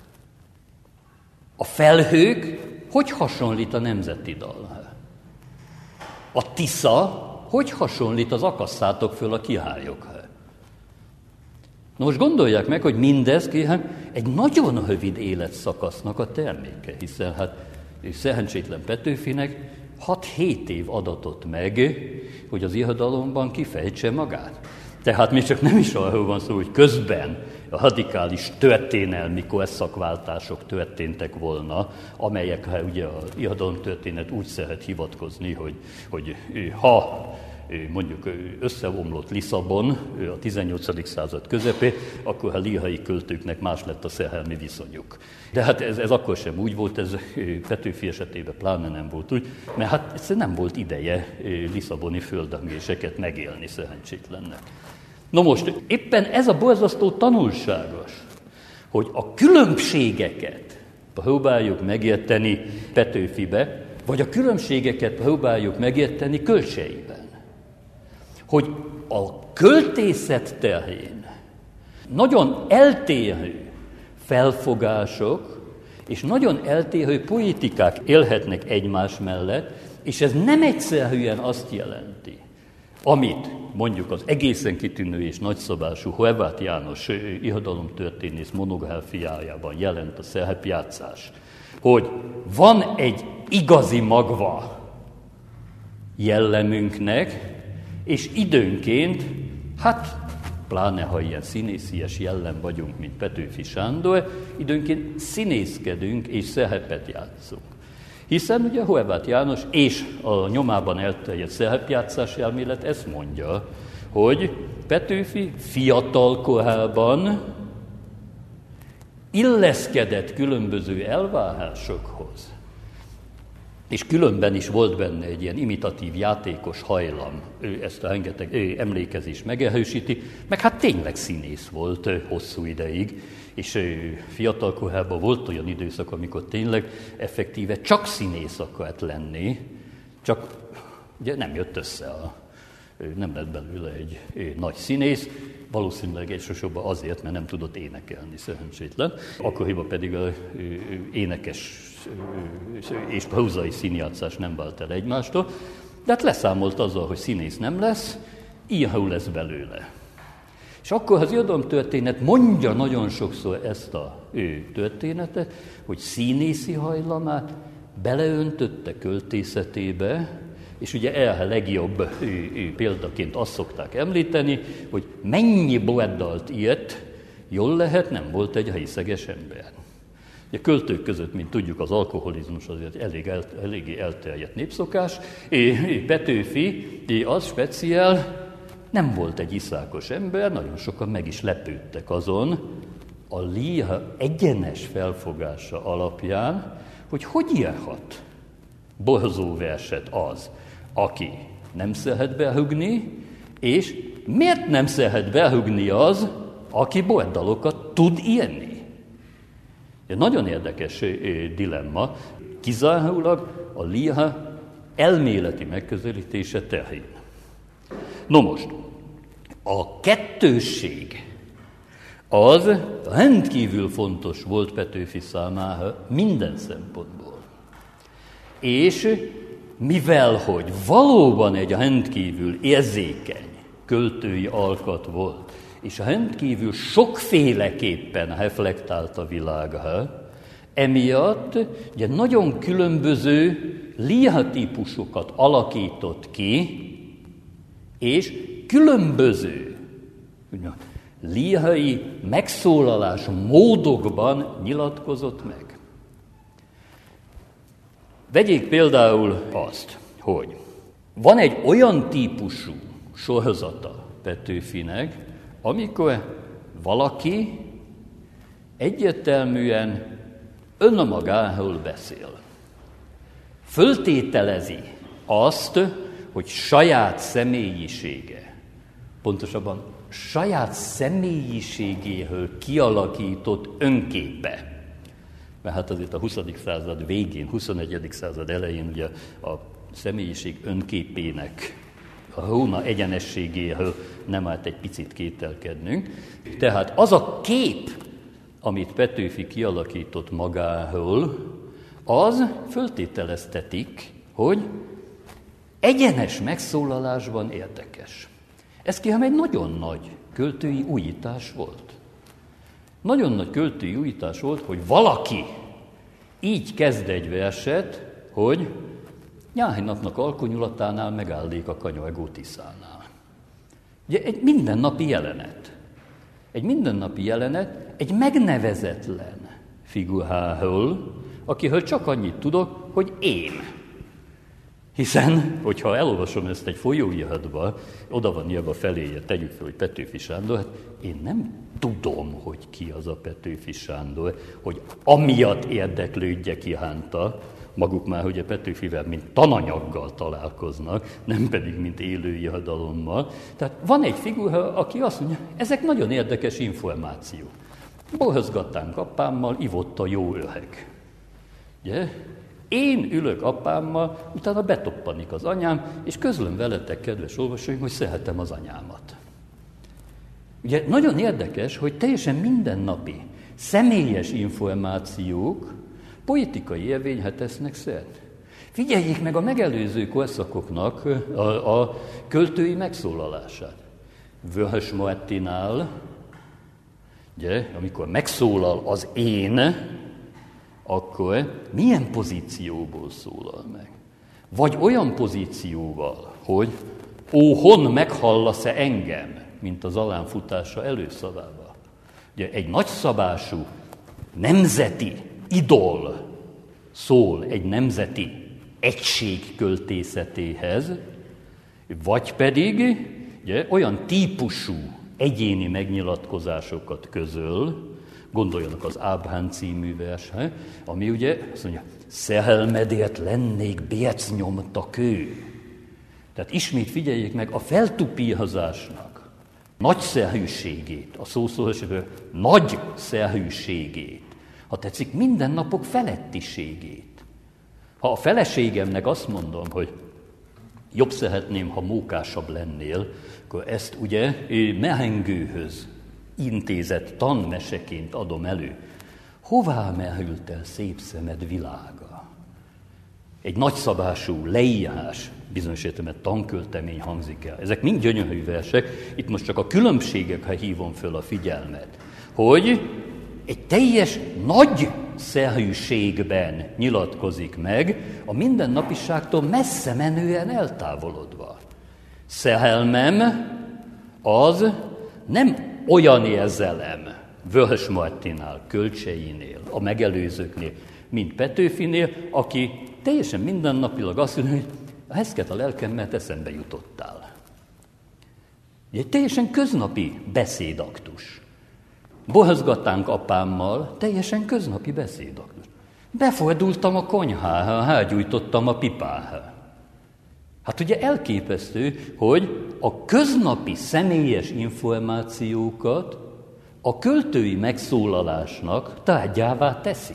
A felhők hogy hasonlít a nemzeti dalra? A Tisza hogy hasonlít az akasszátok föl a királyokra? Na most gondolják meg, hogy mindez kérem, egy nagyon rövid életszakasznak a terméke, hiszen hát szerencsétlen Petőfinek hat-hét év adatott meg, hogy az irodalomban kifejtse magát. Tehát még csak nem is arról van szó, hogy közben a radikális történelmi korszakváltások történtek volna, amelyekre ugye az irodalomtörténet úgy szeret hivatkozni, hogy, hogy ha mondjuk összeomlott Lisszabon a tizennyolcadik század közepén, akkor a lírai költőknek más lett a szerelmi viszonyuk. De hát ez, ez akkor sem úgy volt, ez Petőfi esetében pláne nem volt úgy, mert hát egyszerűen nem volt ideje lisszaboni földrengéseket megélni szerencsétlennek. No most éppen ez a borzasztó tanulságos, hogy a különbségeket próbáljuk megérteni Petőfibe, vagy a különbségeket próbáljuk megérteni Kölcseiben. Hogy a költészet terén nagyon eltérő felfogások és nagyon eltérő politikák élhetnek egymás mellett, és ez nem egyszerűen azt jelenti, amit mondjuk az egészen kitűnő és nagyszabású Horváth János irodalomtörténész monográfiájában jelent a szerepjátszás, hogy van egy igazi magva jellemünknek, és időnként, hát pláne ha ilyen színészies jellem vagyunk, mint Petőfi Sándor, időnként színészkedünk és szerepet játszunk. Hiszen ugye Horváth János és a nyomában elterjedt szerepjátszás elmélet ezt mondja, hogy Petőfi fiatal korában illeszkedett különböző elvárásokhoz, és különben is volt benne egy ilyen imitatív, játékos hajlam, ő ezt a rengeteg ő emlékezést megerősíti, meg hát tényleg színész volt hosszú ideig, és fiatal korában volt olyan időszak, amikor tényleg effektíve csak színész akart lenni, csak ugye nem jött össze, a, nem lett belőle egy, egy nagy színész, valószínűleg elsősorban azért, mert nem tudott énekelni, szerencsétlen. Akkoriban pedig az énekes és prózai színjátszás nem vált el egymástól, de hát leszámolt azzal, hogy színész nem lesz, író lesz belőle. És akkor az irodalomtörténet mondja nagyon sokszor ezt a ő történetet, hogy színészi hajlamát beleöntötte költészetébe, és ugye erre legjobb ő, ő, példaként azt szokták említeni, hogy mennyi boeddalt írt, jól lehet, nem volt egy részeges ember. A költők között, mint tudjuk, az alkoholizmus azért elég el, eléggé elterjedt népszokás. Petőfi az speciál nem volt egy iszákos ember, nagyon sokan meg is lepődtek azon, a líra egyenes felfogása alapján, hogy hogy írhat borzó verset az, aki nem szeret berúgni, és miért nem szeret berúgni az, aki boldalokat tud írni. Egy nagyon érdekes dilemma, kizárólag a líra elméleti megközelítése terén. No most, a kettősség az rendkívül fontos volt Petőfi számára minden szempontból. És mivel, hogy valóban egy rendkívül érzékeny költői alkat volt, és rendkívül sokféleképpen reflektált a világra, emiatt ugye nagyon különböző líratípusokat alakított ki, és különböző lírai megszólalás módokban nyilatkozott meg. Vegyék például azt, hogy van egy olyan típusú sorozata Petőfinek, amikor valaki egyértelműen önmagáról beszél. Föltételezi azt, hogy saját személyisége, pontosabban saját személyiségéről kialakított önképe. Mert hát azért a huszadik század végén, huszonegyedik század elején ugye a személyiség önképének, a róna egyenességéről nem állt egy picit kételkednünk. Tehát az a kép, amit Petőfi kialakított magáról, az föltételeztetik, hogy egyenes megszólalásban érdekes. Ez kérem egy nagyon nagy költői újítás volt. Nagyon nagy költői újítás volt, hogy valaki így kezd egy verset, hogy nyári napnak alkonyulatánál megállék a kanyargó Tiszánál. Ugye egy mindennapi jelenet. Egy mindennapi jelenet egy megnevezetlen figuráról, akiről csak annyit tudok, hogy én. Hiszen, hogyha elolvasom ezt egy folyóiratba, oda van írva feléje, tegyük fel, hogy Petőfi Sándor, hát én nem tudom, hogy ki az a Petőfi Sándor, hogy amiatt érdeklődjek iránta, maguk már ugye Petőfivel, mint tananyaggal találkoznak, nem pedig, mint élő irodalommal. Tehát van egy figura, aki azt mondja, ezek nagyon érdekes információk. Borozgatánk apámmal, ivott a jó öreg. Ugye? Én ülök apámmal, utána betoppanik az anyám, és közlöm veletek, kedves olvasóim, hogy szeretem az anyámat. Ugye nagyon érdekes, hogy teljesen mindennapi, személyes információk politikai érvényhez tesznek szert. Figyeljék meg a megelőző korszakoknak a, a költői megszólalását. Vörös Martinál, ugye, amikor megszólal az én, akkor milyen pozícióból szólal meg? Vagy olyan pozícióval, hogy ó, hon meghallasz-e engem, mint az alánfutása előszavával. Ugye egy nagyszabású nemzeti idol szól egy nemzeti egység költészetéhez, vagy pedig ugye, olyan típusú egyéni megnyilatkozásokat közöl, gondoljanak az Ábrán című versre, ami ugye azt mondja, szerelmedért lennék bércnyomta kő. Tehát ismét figyeljék meg a feltupírozásnak nagyszerűségét, a szószólásból nagy szerűségét, ha tetszik, mindennapok felettiségét. Ha a feleségemnek azt mondom, hogy jobb szeretném, ha mókásabb lennél, akkor ezt ugye mehengőhöz intézett tanmeseként adom elő. Hová merült el szép szemed világa? Egy nagyszabású leírás, bizonyos értelemben tanköltemény hangzik el. Ezek mind gyönyörű versek, itt most csak a különbségekre hívom föl a figyelmet, hogy egy teljes nagy szerűségben nyilatkozik meg, a mindennapiságtól messze menően eltávolodva. Szerelmem az nem olyan érzelem Vörös Martinnál, Kölcseinél, a megelőzőknél, mint Petőfinél, aki teljesen mindennapilag azt mondja, hogy heszket a lelkem, mert eszembe jutottál. Egy teljesen köznapi beszédaktus. Borozgatánk apámmal, teljesen köznapi beszédaktus. Befordultam a konyhára, hágyújtottam a pipára. Hát ugye elképesztő, hogy a köznapi személyes információkat a költői megszólalásnak tárgyává teszi.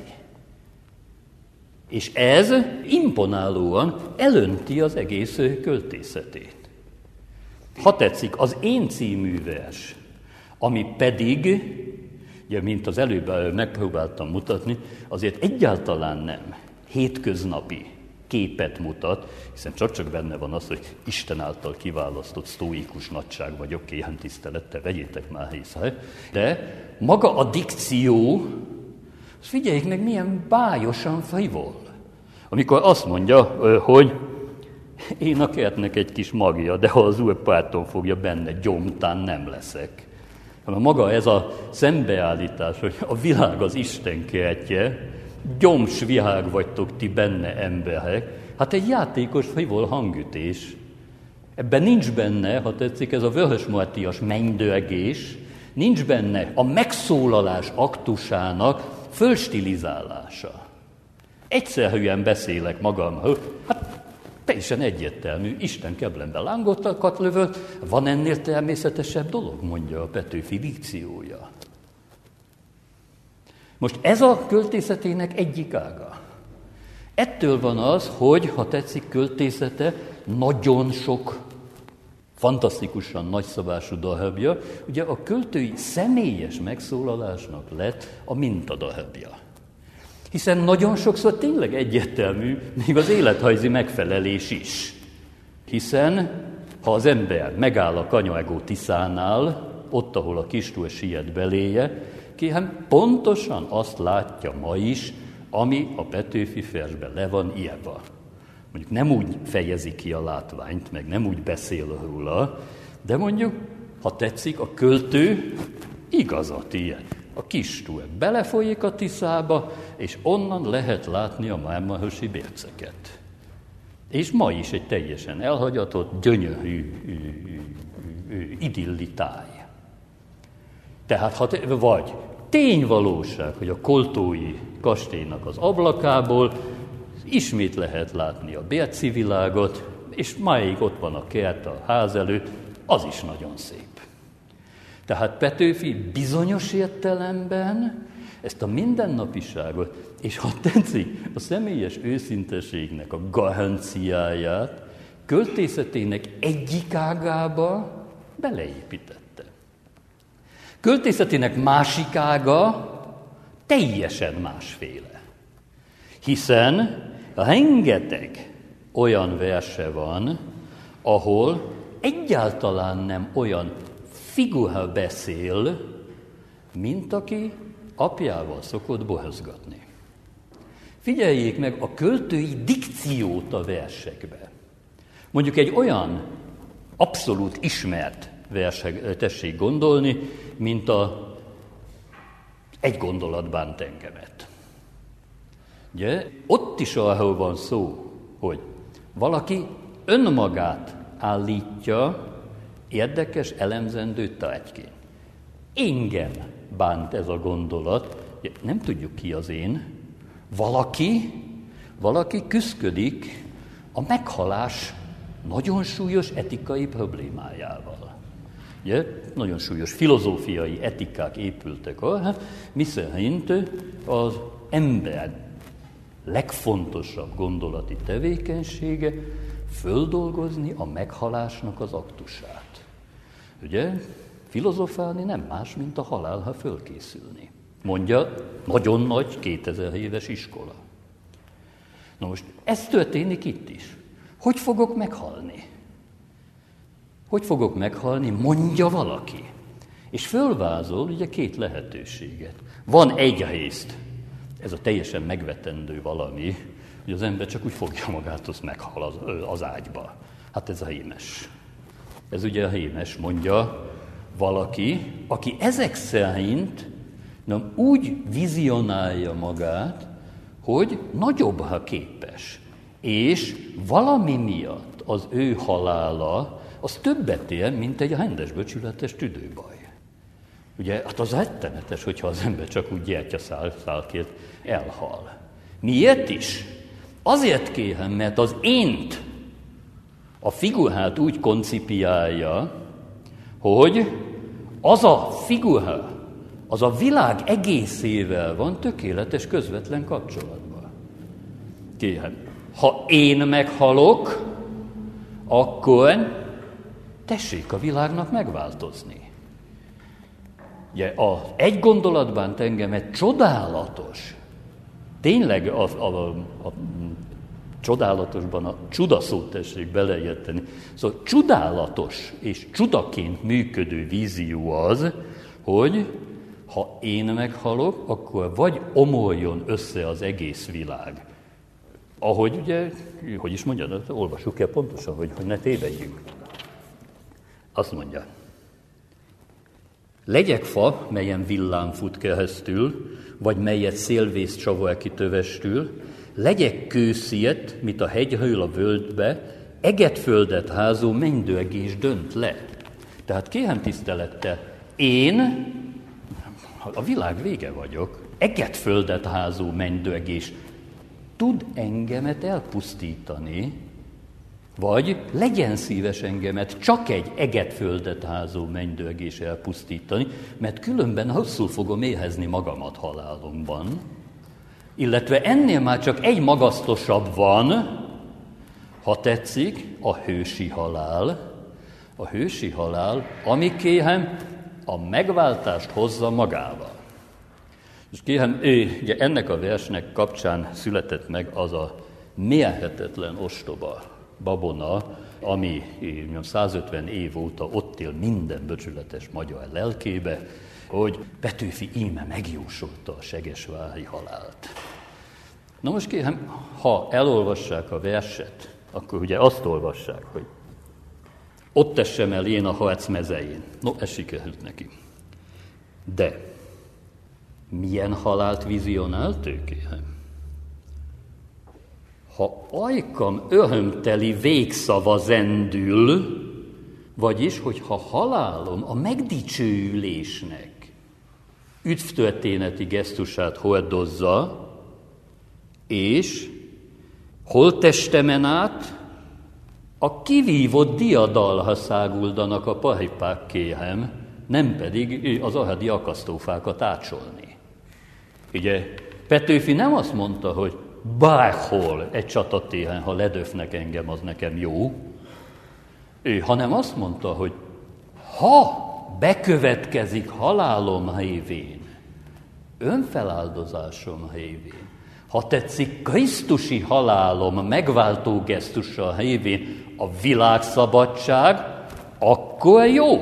És ez imponálóan elönti az egész költészetét. Ha tetszik, az Én című vers, ami pedig, ugye, mint az előbb megpróbáltam mutatni, azért egyáltalán nem hétköznapi képet mutat, hiszen csak-csak benne van az, hogy Isten által kiválasztott sztóikus nagyság vagyok, éhen tisztelettel, vegyétek már észre, de maga a dikció, figyeljék meg, milyen bályosan frivol. Amikor azt mondja, hogy én a kertnek egy kis magja, de ha az Úr párton fogja, benne gyomtán nem leszek. Hanem maga ez a szembeállítás, hogy a világ az Isten kertje, gyoms virág vagytok ti benne emberek, hát egy játékos frivol hangütés. Ebben nincs benne, ha tetszik, ez a vörösmartias mennydörgés, nincs benne a megszólalás aktusának fölstilizálása. Egyszerűen beszélek magamhoz, hát teljesen egyértelmű, Isten keblenben lángottakat lövölt, van ennél természetesebb dolog, mondja a Petőfi dikciója. Most ez a költészetének egyik ága. Ettől van az, hogy, ha tetszik, költészete nagyon sok, fantasztikusan nagyszabású darabja, ugye a költői személyes megszólalásnak lett a mintadarabja. Hiszen nagyon sokszor tényleg egyértelmű, még az élethajzi megfelelés is. Hiszen, ha az ember megáll a Kanyaegó Tiszánál, ott, ahol a Kistúr siet beléje, kérem, pontosan azt látja ma is, ami a Petőfi versben le van írva. Mondjuk nem úgy fejezi ki a látványt, meg nem úgy beszél róla, de mondjuk, ha tetszik, a költő igazat ilyen. A Kistúr belefolyik a Tiszába, és onnan lehet látni a mármarhosi bérceket. És ma is egy teljesen elhagyatott, gyönyörű idilli táj. Tehát, ha te, vagy tényvalóság, hogy a koltói kastélynak az ablakából ismét lehet látni a bérci világot, és máig ott van a kert a ház előtt, az is nagyon szép. Tehát Petőfi bizonyos értelemben ezt a mindennapiságot, és ha tetszik, a személyes őszinteségnek a garanciáját költészetének egyik ágába beleépítette. Költészetének másik ága teljesen másféle. Hiszen rengeteg olyan verse van, ahol egyáltalán nem olyan figura beszél, mint aki apjával szokott bohozgatni. Figyeljék meg a költői dikciót a versekbe. Mondjuk egy olyan abszolút ismert versek tessék gondolni, mint a Egy gondolat bánt engemet. Ugye? Ott is arról van szó, hogy valaki önmagát állítja érdekes, elemzendő tárgyként. Engem bánt ez a gondolat, nem tudjuk ki az én. Valaki, valaki küszködik a meghalás nagyon súlyos etikai problémájával. Ugye, nagyon súlyos filozófiai etikák épültek arra, miszerint az ember legfontosabb gondolati tevékenysége földolgozni a meghalásnak az aktusát. Ugye, filozofálni nem más, mint a halálra fölkészülni. Mondja nagyon nagy kétezer éves iskola. Na most, ez történik itt is. Hogy fogok meghalni? Hogy fogok meghalni, mondja valaki. És fölvázol ugye két lehetőséget. Van egyrészt, ez a teljesen megvetendő valami, hogy az ember csak úgy fogja magát, az meghal az, az ágyba. Hát ez a hémes. Ez ugye a hémes, mondja valaki, aki ezek szerint nem úgy vizionálja magát, hogy nagyobbra képes. És valami miatt az ő halála az többet ér, mint egy rendes becsületes tüdőbaj. Ugye, hát az rettenetes, hogyha az ember csak úgy gyertyaszálként elhal. Miért is? Azért kérem, mert az ént a figurát úgy koncipiálja, hogy az a figura, az a világ egészével van tökéletes közvetlen kapcsolatban. Kérem, ha én meghalok, akkor tessék a világnak megváltozni. Ugye, az Egy gondolat bánt engemet csodálatos, tényleg a, a, a, a csodálatosban a csudaszót tessék beleérteni. Szóval csodálatos és csudaként működő vízió az, hogy ha én meghalok, akkor vagy omoljon össze az egész világ. Ahogy ugye, hogy is mondja, olvassuk el pontosan, hogy, hogy ne tévedjünk. Azt mondja, legyek fa, melyen villám fut keresztül, vagy melyet szélvész csavar ki tövestül, legyek kősziet, mit a hegyről a völgybe, eget földet házó mennydörgés dönt le. Tehát kérem tisztelettel, én a világ vége vagyok, eget földet házó mennydörgés tud engemet elpusztítani, Vagy legyen szíves engemet csak egy egetföldet házó mennydörgés elpusztítani, mert különben hosszul fogom éhezni magamat halálomban. Illetve ennél már csak egy magasztosabb van, ha tetszik, a hősi halál. A hősi halál, amikéhem a megváltást hozza magával. És kéhem, ugye ennek a versnek kapcsán született meg az a mérhetetlen ostoba babona, ami százötven év óta ott él minden becsületes magyar lelkébe, hogy Petőfi íme megjósolta a segesvári halált. Na most kérem, ha elolvassák a verset, akkor ugye azt olvassák, hogy ott tessem el én a harc mezején. No, ez sikerült neki. De milyen halált vizionált ő, kérem? Ha ajkam örömteli végszava zendül, vagyis, hogyha halálom a megdicsőülésnek üdvtörténeti gesztusát hordozza, és holttestemen át a kivívott diadalha száguldanak a paripák, kérem, nem pedig az ahadi akasztófákat ácsolni. Ugye Petőfi nem azt mondta, hogy bárhol egy csatatéren, ha ledöfnek engem, az nekem jó, ő, hanem azt mondta, hogy ha bekövetkezik halálom révén, önfeláldozásom révén, ha tetszik krisztusi halálom megváltó gesztusa révén a világszabadság, akkor jó.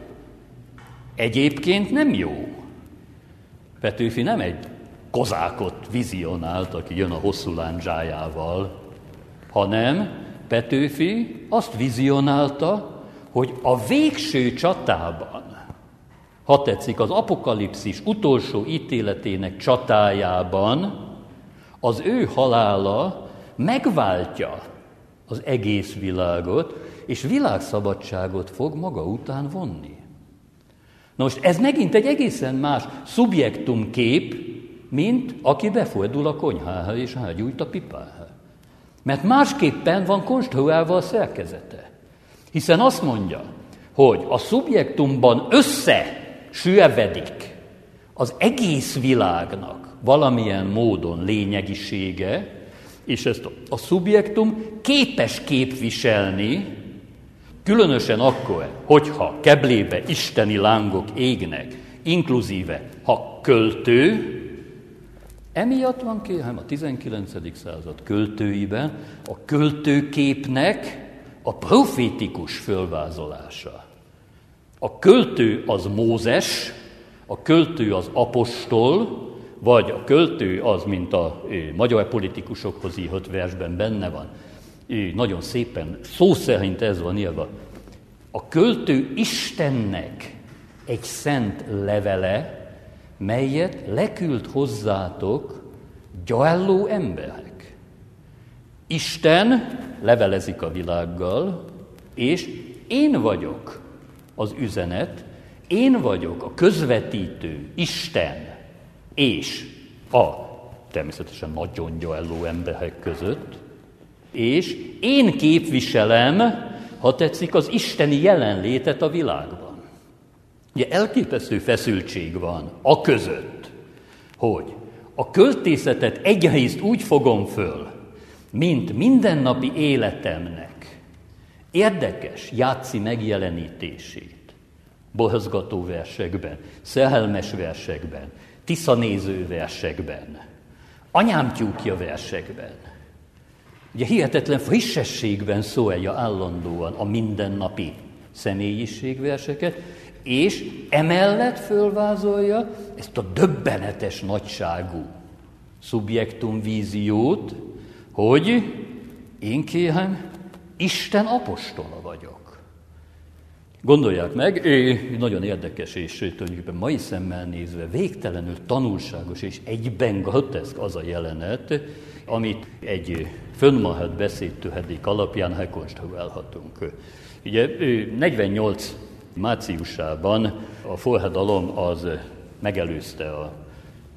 Egyébként nem jó. Petőfi nem egy kozákot vizionált, aki jön a hosszú lándzsájával, hanem Petőfi azt vizionálta, hogy a végső csatában, ha tetszik, az apokalipszis utolsó ítéletének csatájában az ő halála megváltja az egész világot, és világszabadságot fog maga után vonni. Na most ez megint egy egészen más szubjektumkép, mint aki befordul a konyhára és rágyújt a pipára. Mert másképpen van konstruálva a szerkezete. Hiszen azt mondja, hogy a szubjektumban összesülvedik az egész világnak valamilyen módon lényegisége, és ezt a szubjektum képes képviselni, különösen akkor, hogyha keblébe isteni lángok égnek, inkluzíve, ha költő, emiatt van, kérem, a tizenkilencedik század költőiben a költőképnek a profétikus fölvázolása. A költő az Mózes, a költő az apostol, vagy a költő az, mint a magyar politikusokhoz írott versben benne van. Nagyon szépen, szó szerint ez van írva. A költő Istennek egy szent levele, melyet leküld hozzátok gyarló emberek. Isten levelezik a világgal, és én vagyok az üzenet, én vagyok a közvetítő Isten és a természetesen nagyon gyarló emberek között, és én képviselem, ha tetszik, az isteni jelenlétet a világban. Ugye elképesztő feszültség van a között, hogy a költészetet egyrészt úgy fogom föl, mint mindennapi életemnek érdekes játszi megjelenítését, borzgató versekben, szerelmes versekben, tiszanéző versekben, anyám tyúkja versekben. Ugye hihetetlen frissességben szólja állandóan a mindennapi személyiségverseket, és emellett fölvázolja ezt a döbbenetes nagyságú szubjektumvíziót, hogy én, kérem, Isten apostola vagyok. Gondolják meg, nagyon érdekes, és tulajdonképpen mai szemmel nézve végtelenül tanulságos és egyben groteszk az a jelenet, amit egy fönnmaradt beszédtöredék alapján rekonstruálhatunk. Ugye negyvennyolc márciusában a forradalom az megelőzte a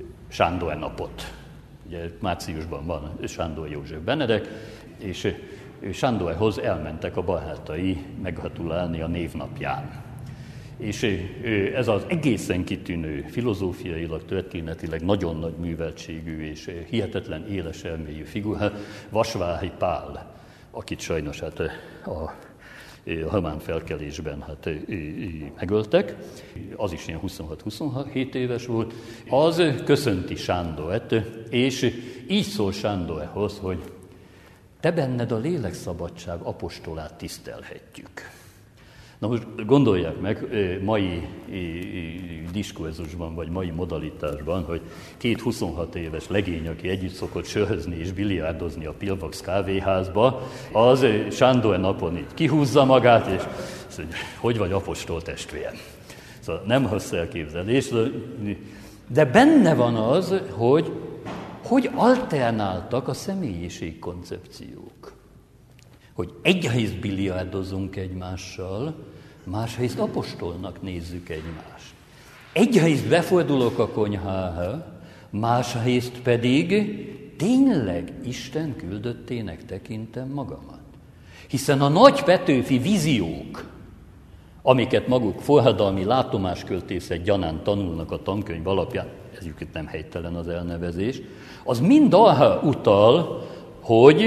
Sándor napot. Ugye márciusban van Sándor József Benedek, és Sándorhoz elmentek a barátai meggratulálni a névnapján. És ez az egészen kitűnő, filozófiailag, történetileg nagyon nagy műveltségű és hihetetlen éles elmélyű figura, Vasvári Pál, akit sajnos hát a a hamán felkelésben hát, megöltek, az is ilyen huszonhat-huszonhét éves volt, az köszönti Sándort, és így szól Sándorhoz, hogy te benned a lélekszabadság apostolát tisztelhetjük. Na most gondolják meg, mai diskurzusban, vagy mai modalitásban, hogy két huszonhat éves legény, aki együtt szokott sörözni és biliárdozni a Pilvax kávéházba, az Sándor napon így kihúzza magát, és azt mondja, hogy vagy apostol testvérem. Szóval nem rossz elképzelés, de benne van az, hogy hogy alternáltak a személyiség koncepciók. Hogy egyrészt biliárdozunk egymással, másrészt apostolnak nézzük egymást. Egyrészt befordulok a konyhára, másrészt pedig tényleg Isten küldöttének tekintem magamat. Hiszen a nagy Petőfi víziók, amiket maguk forradalmi látomásköltészet gyanánt tanulnak a tankönyv alapján, ezüket nem helytelen az elnevezés, az mind arra utal, hogy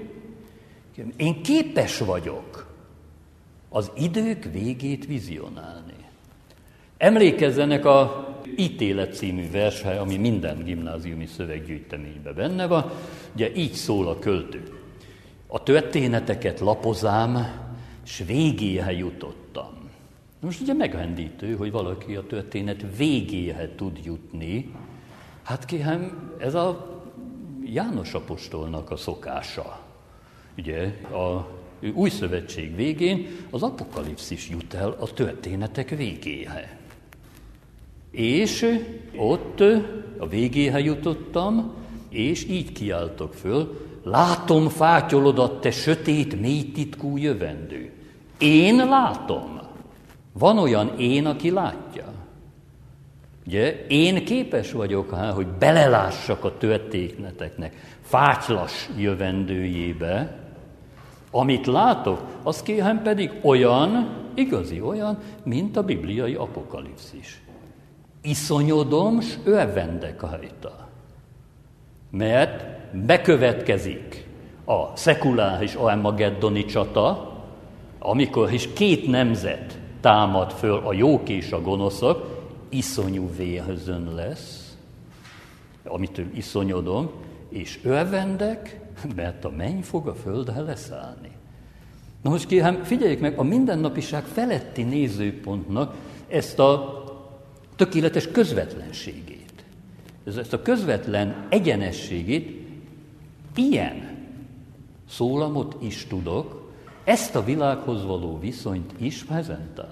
én képes vagyok az idők végét vizionálni. Emlékezzenek a Ítélet című versre, ami minden gimnáziumi szöveggyűjteményben benne van. Ugye így szól a költő. A történeteket lapozám, s végéhez jutottam. Most ugye megrendítő, hogy valaki a történet végéhez tud jutni. Hát kérem, ez a János apostolnak a szokása. Ugye a Új Szövetség végén az Apokalipszis jut el a történetek végéhez. És ott a végéhez jutottam, és így kiáltok föl, látom fátyolodat, te sötét, mély titkú jövendő. Én látom. Van olyan én, aki látja. Ugye, én képes vagyok, hogy belelássak a történeteknek fátylas jövendőjébe. Amit látok, az kérem pedig olyan, igazi olyan, mint a bibliai apokalipszis. Iszonyodom, s örvendek rajta. Mert bekövetkezik a szekuláris armageddoni csata, amikor is két nemzet támad föl, a jók és a gonoszok, iszonyú vérzön lesz, amitől iszonyodom, és örvendek, mert a menny fog a földre leszállni. Na most kérem, figyeljék meg, a mindennapiság feletti nézőpontnak ezt a tökéletes közvetlenségét, ezt a közvetlen egyenességét, ilyen szólamot is tudok, ezt a világhoz való viszonyt is prezentálom.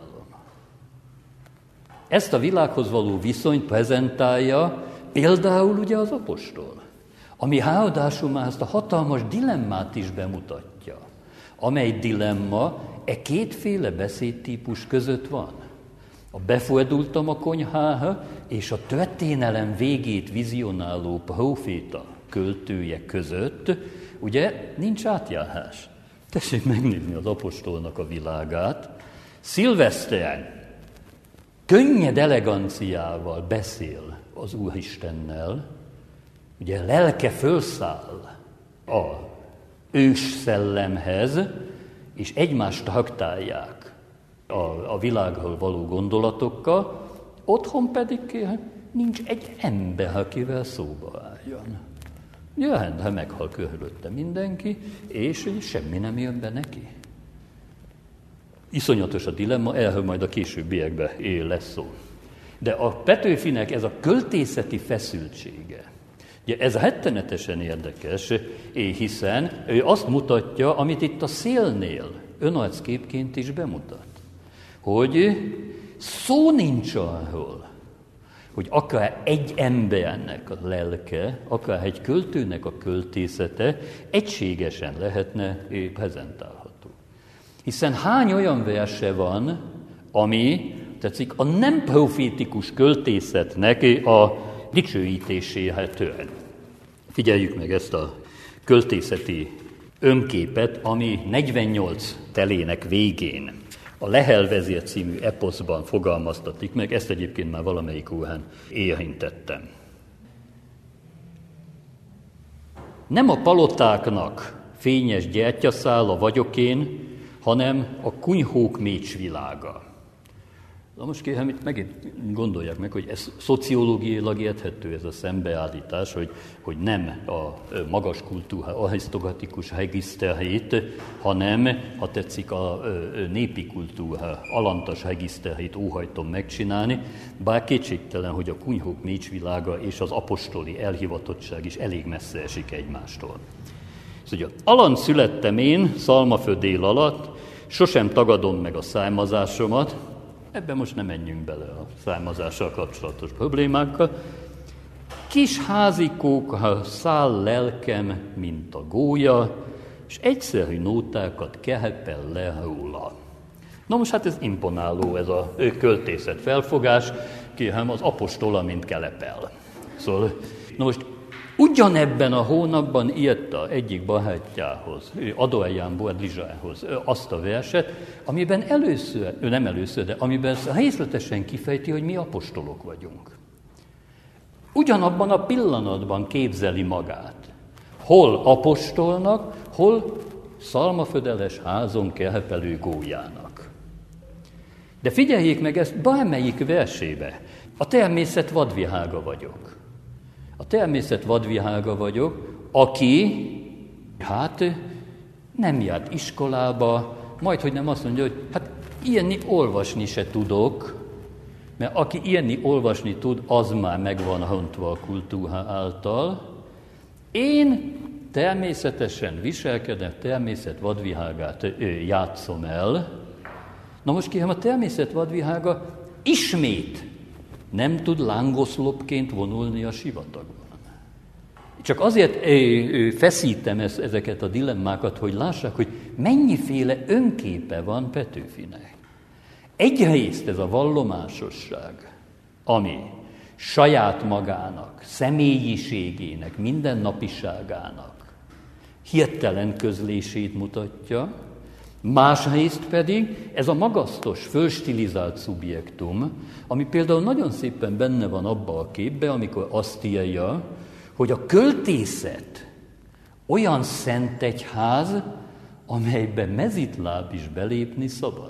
Ezt a világhoz való viszonyt prezentálja például ugye az apostol, ami ráadásul már ezt a hatalmas dilemmát is bemutatja, amely dilemma e kétféle beszédtípus között van. A befordultam a konyhára, és a történelem végét vizionáló proféta költője között, ugye nincs átjárás. Tessék megnézni az apostolnak a világát. Szilveszteren könnyed eleganciával beszél az Úristennel, ugye lelke fölszáll a ős szellemhez, és egymást traktálják a, a világról való gondolatokkal, otthon pedig nincs egy ember, akivel szóba álljon. Jöhet, meghal körülötte mindenki, és semmi nem jön be neki. Iszonyatos a dilemma, erről majd a későbbiekben lesz szó. De a Petőfinek ez a költészeti feszültsége, ugye ez rettenetesen érdekes, hiszen ő azt mutatja, amit itt a szélnél önarcképként is bemutat, hogy szó nincs arról, hogy akár egy embernek a lelke, akár egy költőnek a költészete egységesen lehetne prezentálható. Hiszen hány olyan verse van, ami, tetszik, a nem profétikus költészetnek a dicsőítéséhez tör. Figyeljük meg ezt a költészeti önképet, ami negyvennyolc telének végén a Lehel vezér című eposzban fogalmaztatik meg, ezt egyébként már valamelyik óhán érintettem. Nem a palotáknak fényes gyertyaszála vagyok én, hanem a kunyhók mécsvilága. Na most kérem, itt megint gondolják meg, hogy ez szociológiailag érthető ez a szembeállítás, hogy, hogy nem a magas kultúra, arisztokratikus regiszterét, hanem, ha tetszik, a népi kultúra alantas regiszterét óhajtom megcsinálni, bár kétségtelen, hogy a kunyhók mécsvilága és az apostoli elhivatottság is elég messze esik egymástól. Szóval, alant születtem én, szalmaföld dél alatt, sosem tagadom meg a származásomat, ebben most nem menjünk bele a származással kapcsolatos problémákkal. Kis házikókra száll lelkem, mint a gólya, és egyszerű nótákat kehepel le róla. Na most hát ez imponáló, ez a költészet felfogás, kérem, az apostola, mint kelepel. Szóval, na most ugyanebben a hónapban írta egyik barátjához, Adorján Bourdizsához azt a verset, amiben először, ő nem először, de amiben részletesen kifejti, hogy mi apostolok vagyunk. Ugyanabban a pillanatban képzeli magát. Hol apostolnak, hol szalmafödeles házon kehepelő gólyának. De figyeljék meg ezt bármelyik versébe. A természet vadvihága vagyok. A természet vadvihága vagyok, aki, hát nem járt iskolába, majd, hogy nem azt mondja, hogy hát ilyenni olvasni se tudok, mert aki ilyenni olvasni tud, az már meg van rontva a kultúra által. Én természetesen viselkedem, természet vadvihágát játszom el. Na most kérem, a természet vadvihága ismét nem tud lángoszlopként vonulni a sivatagban. Csak azért feszítem ezeket a dilemmákat, hogy lássák, hogy mennyiféle önképe van Petőfinek. Egyrészt ez a vallomásosság, ami saját magának, személyiségének, mindennapiságának hirtelen közlését mutatja, másrészt pedig ez a magasztos, fölstilizált szubjektum, ami például nagyon szépen benne van abba a képbe, amikor azt írja, hogy a költészet olyan szent egyház, amelyben mezitláb is belépni szabad.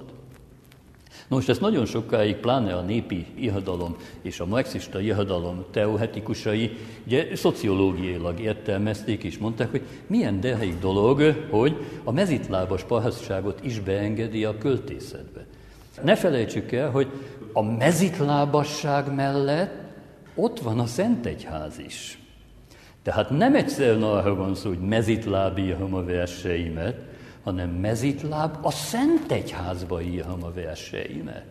Na most ezt nagyon sokáig, pláne a népi irodalom és a marxista irodalom teoretikusai ugye, szociológiailag értelmezték és mondták, hogy milyen derék dolog, hogy a mezitlábas parasztságot is beengedi a költészetbe. Ne felejtsük el, hogy a mezitlábasság mellett ott van a Szentegyház is. Tehát nem egyszerűen arra van szó, hogy mezitláb írham a verseimet, hanem mezitláb a Szentegyházba írham a verseimet.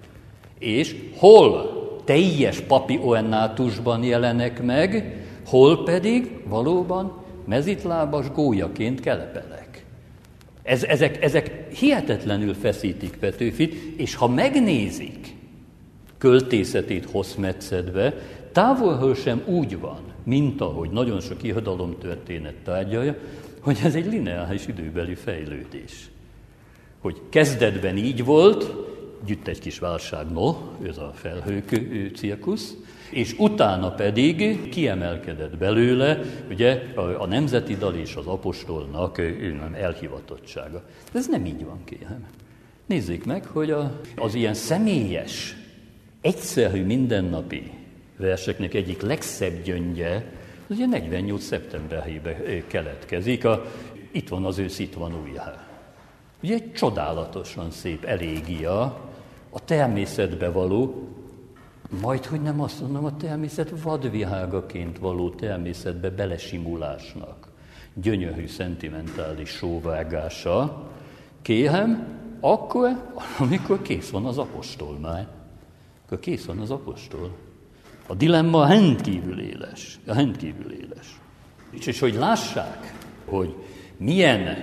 És hol teljes papi ornátusban jelenek meg, hol pedig valóban mezitlábas gólyaként kelepelek. Ez, ezek, ezek hihetetlenül feszítik Petőfit, és ha megnézik költészetét hosszmetszedve, távolról sem úgy van, mint ahogy nagyon sok irodalomtörténet tárgyalja, hogy ez egy lineáris időbeli fejlődés. Hogy kezdetben így volt, jött egy kis válság, no, ez a felhők cirkusz, és utána pedig kiemelkedett belőle ugye, a nemzeti dal és az apostolnak elhivatottsága. De ez nem így van, kérem. Nézzék meg, hogy a, az ilyen személyes, egyszerű mindennapi verseknek egyik legszebb gyöngye, az ugye negyvennyolc szeptemberében keletkezik, a, itt van az ősz, itt van újjá. Ugye egy csodálatosan szép elégia, a természetbe való, majd hogy nem azt mondom, a természet vadvihágaként való természetbe belesimulásnak, gyönyörű, szentimentális sóvágása, kérem, akkor, amikor kész van az apostol már, akkor kész van az apostol. A dilemma rendkívül éles, rendkívül éles. És, és hogy lássák, hogy milyen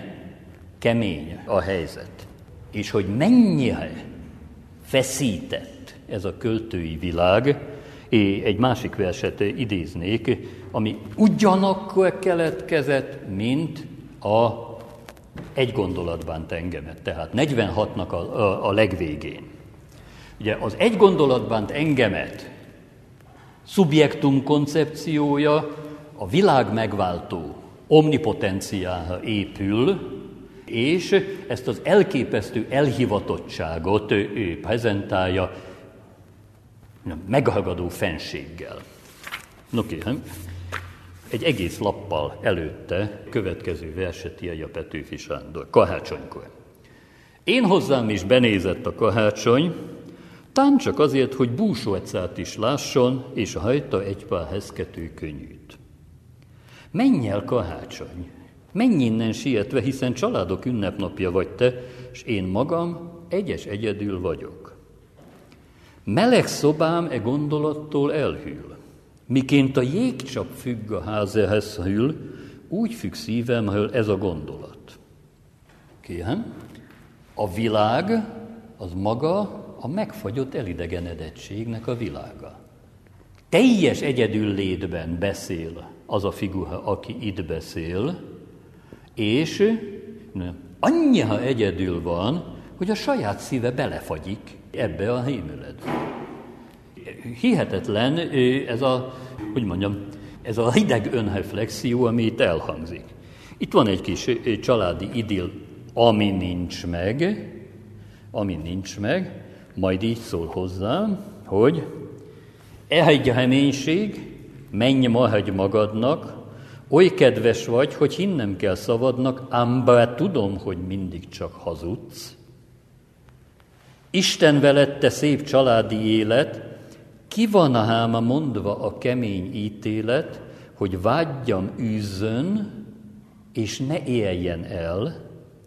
kemény a helyzet, és hogy mennyire feszített ez a költői világ, egy másik verset idéznék, ami ugyanakkor keletkezett, mint a Egy gondolat bánt engemet, tehát negyvenhatnak a, a, a legvégén. Ugye az egy gondolat bánt engemet szubjektum koncepciója a világ megváltó omnipotenciára épül, és ezt az elképesztő elhivatottságot ő prezentálja megragadó fenséggel. No kérem, egy egész lappal előtte következő verset írja Petőfi Sándor, karácsonykor. Én hozzám is benézett a karácsony, tán csak azért, hogy búsorcát is lásson, és rajta egy pár heszkető könnyűt. Menj el, karácsony, menj innen sietve, hiszen családok ünnepnapja vagy te, s én magam egyes egyedül vagyok. Meleg szobám e gondolattól elhűl, miként a jégcsap függ a házehez hűl, úgy függ szívemről ez a gondolat. Kérem, a világ az maga a megfagyott elidegenedetségnek a világa. Teljes egyedül létben beszél az a figura, aki itt beszél, és annyira egyedül van, hogy a saját szíve belefagyik ebbe a rémületbe. Hihetetlen ez a, hogy mondjam, ez a hideg önreflexió, ami itt elhangzik. Itt van egy kis családi idill, ami nincs meg, ami nincs meg, majd így szól hozzám, hogy egy reménység, menj, maradj magadnak, oly kedves vagy, hogy hinnem kell szavadnak, ám bár tudom, hogy mindig csak hazudsz. Isten veled, te szép családi élet, ki van a háma mondva a kemény ítélet, hogy vágyjam űzzön, és ne éljen el.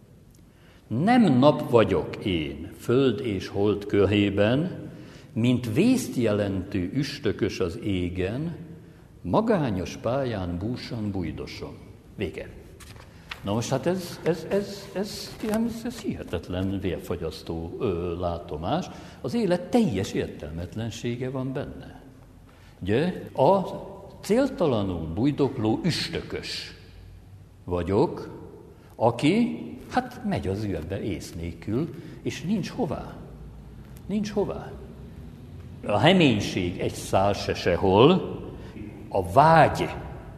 Nem nap vagyok én, föld és hold körében, mint vészt jelentő üstökös az égen, magányos pályán búsan bújdosom. Vége. Na most hát ez, ez, ez, ez, ez, ez hihetetlen vérfagyasztó ö, látomás. Az élet teljes értelmetlensége van benne. Ugye, a céltalanul bújdokló üstökös vagyok, aki hát megy az űrbe ész nélkül, és nincs hová. Nincs hová. A reménység egy szál se sehol, a vágy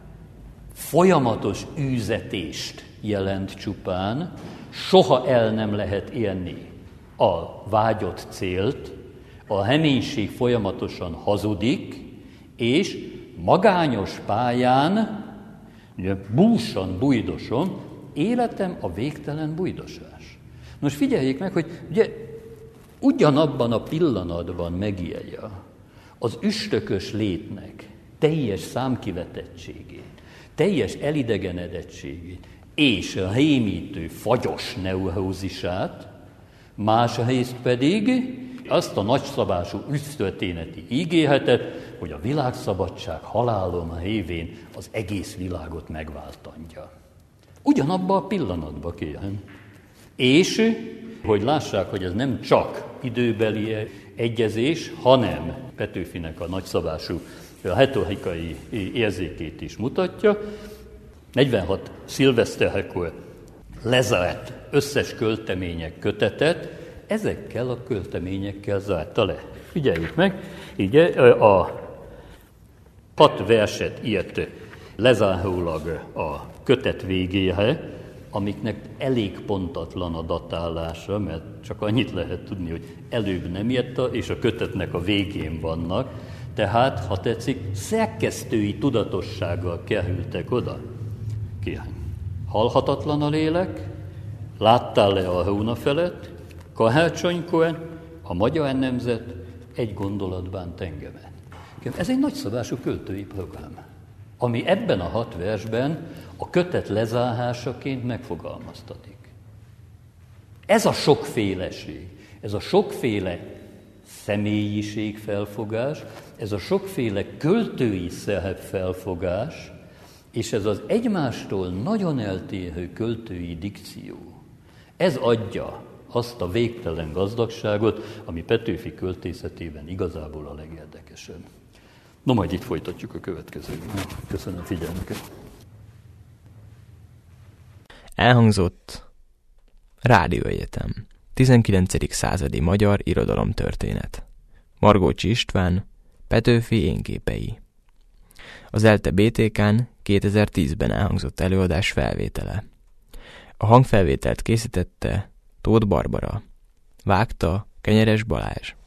folyamatos űzetést jelent csupán, soha el nem lehet érni a vágyott célt, a reménység folyamatosan hazudik, és magányos pályán, ugye, búsan bújdosom, életem a végtelen bújdosás. Most figyeljék meg, hogy ugye ugyanabban a pillanatban megírja az üstökös létnek teljes számkivetettségét, teljes elidegenedettségét és a rémítő, fagyos neurózisát, másrészt pedig azt a nagyszabású ügytörténeti ígéretet, hogy a világszabadság halálom révén az egész világot megváltandja. Ugyanabban a pillanatban, kérem. És, hogy lássák, hogy ez nem csak időbeli egyezés, hanem Petőfinek a nagyszabású a retorikai érzékét is mutatja. negyvenhat szilveszterkor lezárt összes költemények kötetet, ezekkel a költeményekkel zárta le. Figyeljük meg, így a hat verset írt lezárólag a kötet végére, amiknek elég pontatlan a datálása, mert csak annyit lehet tudni, hogy előbb nem írta, és a kötetnek a végén vannak, tehát, ha tetszik, szerkesztői tudatossággal kerültek oda. Kérem, halhatatlan a lélek, láttál le a róna felett, karácsonykor a magyar nemzet egy gondolat bánt engemet. Ez egy nagyszabású költői program, ami ebben a hat versben a kötet lezárásaként megfogalmaztatik. Ez a sokféleség, ez a sokféle személyiségfelfogás, ez a sokféle költői szerepfelfogás, és ez az egymástól nagyon eltérő költői dikció, ez adja azt a végtelen gazdagságot, ami Petőfi költészetében igazából a legérdekesebb. No, majd itt folytatjuk a következőben. Köszönöm figyelmüket.
Elhangzott Rádióegyetem. tizenkilencedik századi magyar irodalomtörténet. Margócsi István, Petőfi énképei. Az ELTE bé té kán kétezer-tízben elhangzott előadás felvétele. A hangfelvételt készítette Tóth Barbara. Vágta Kenyeres Balázs.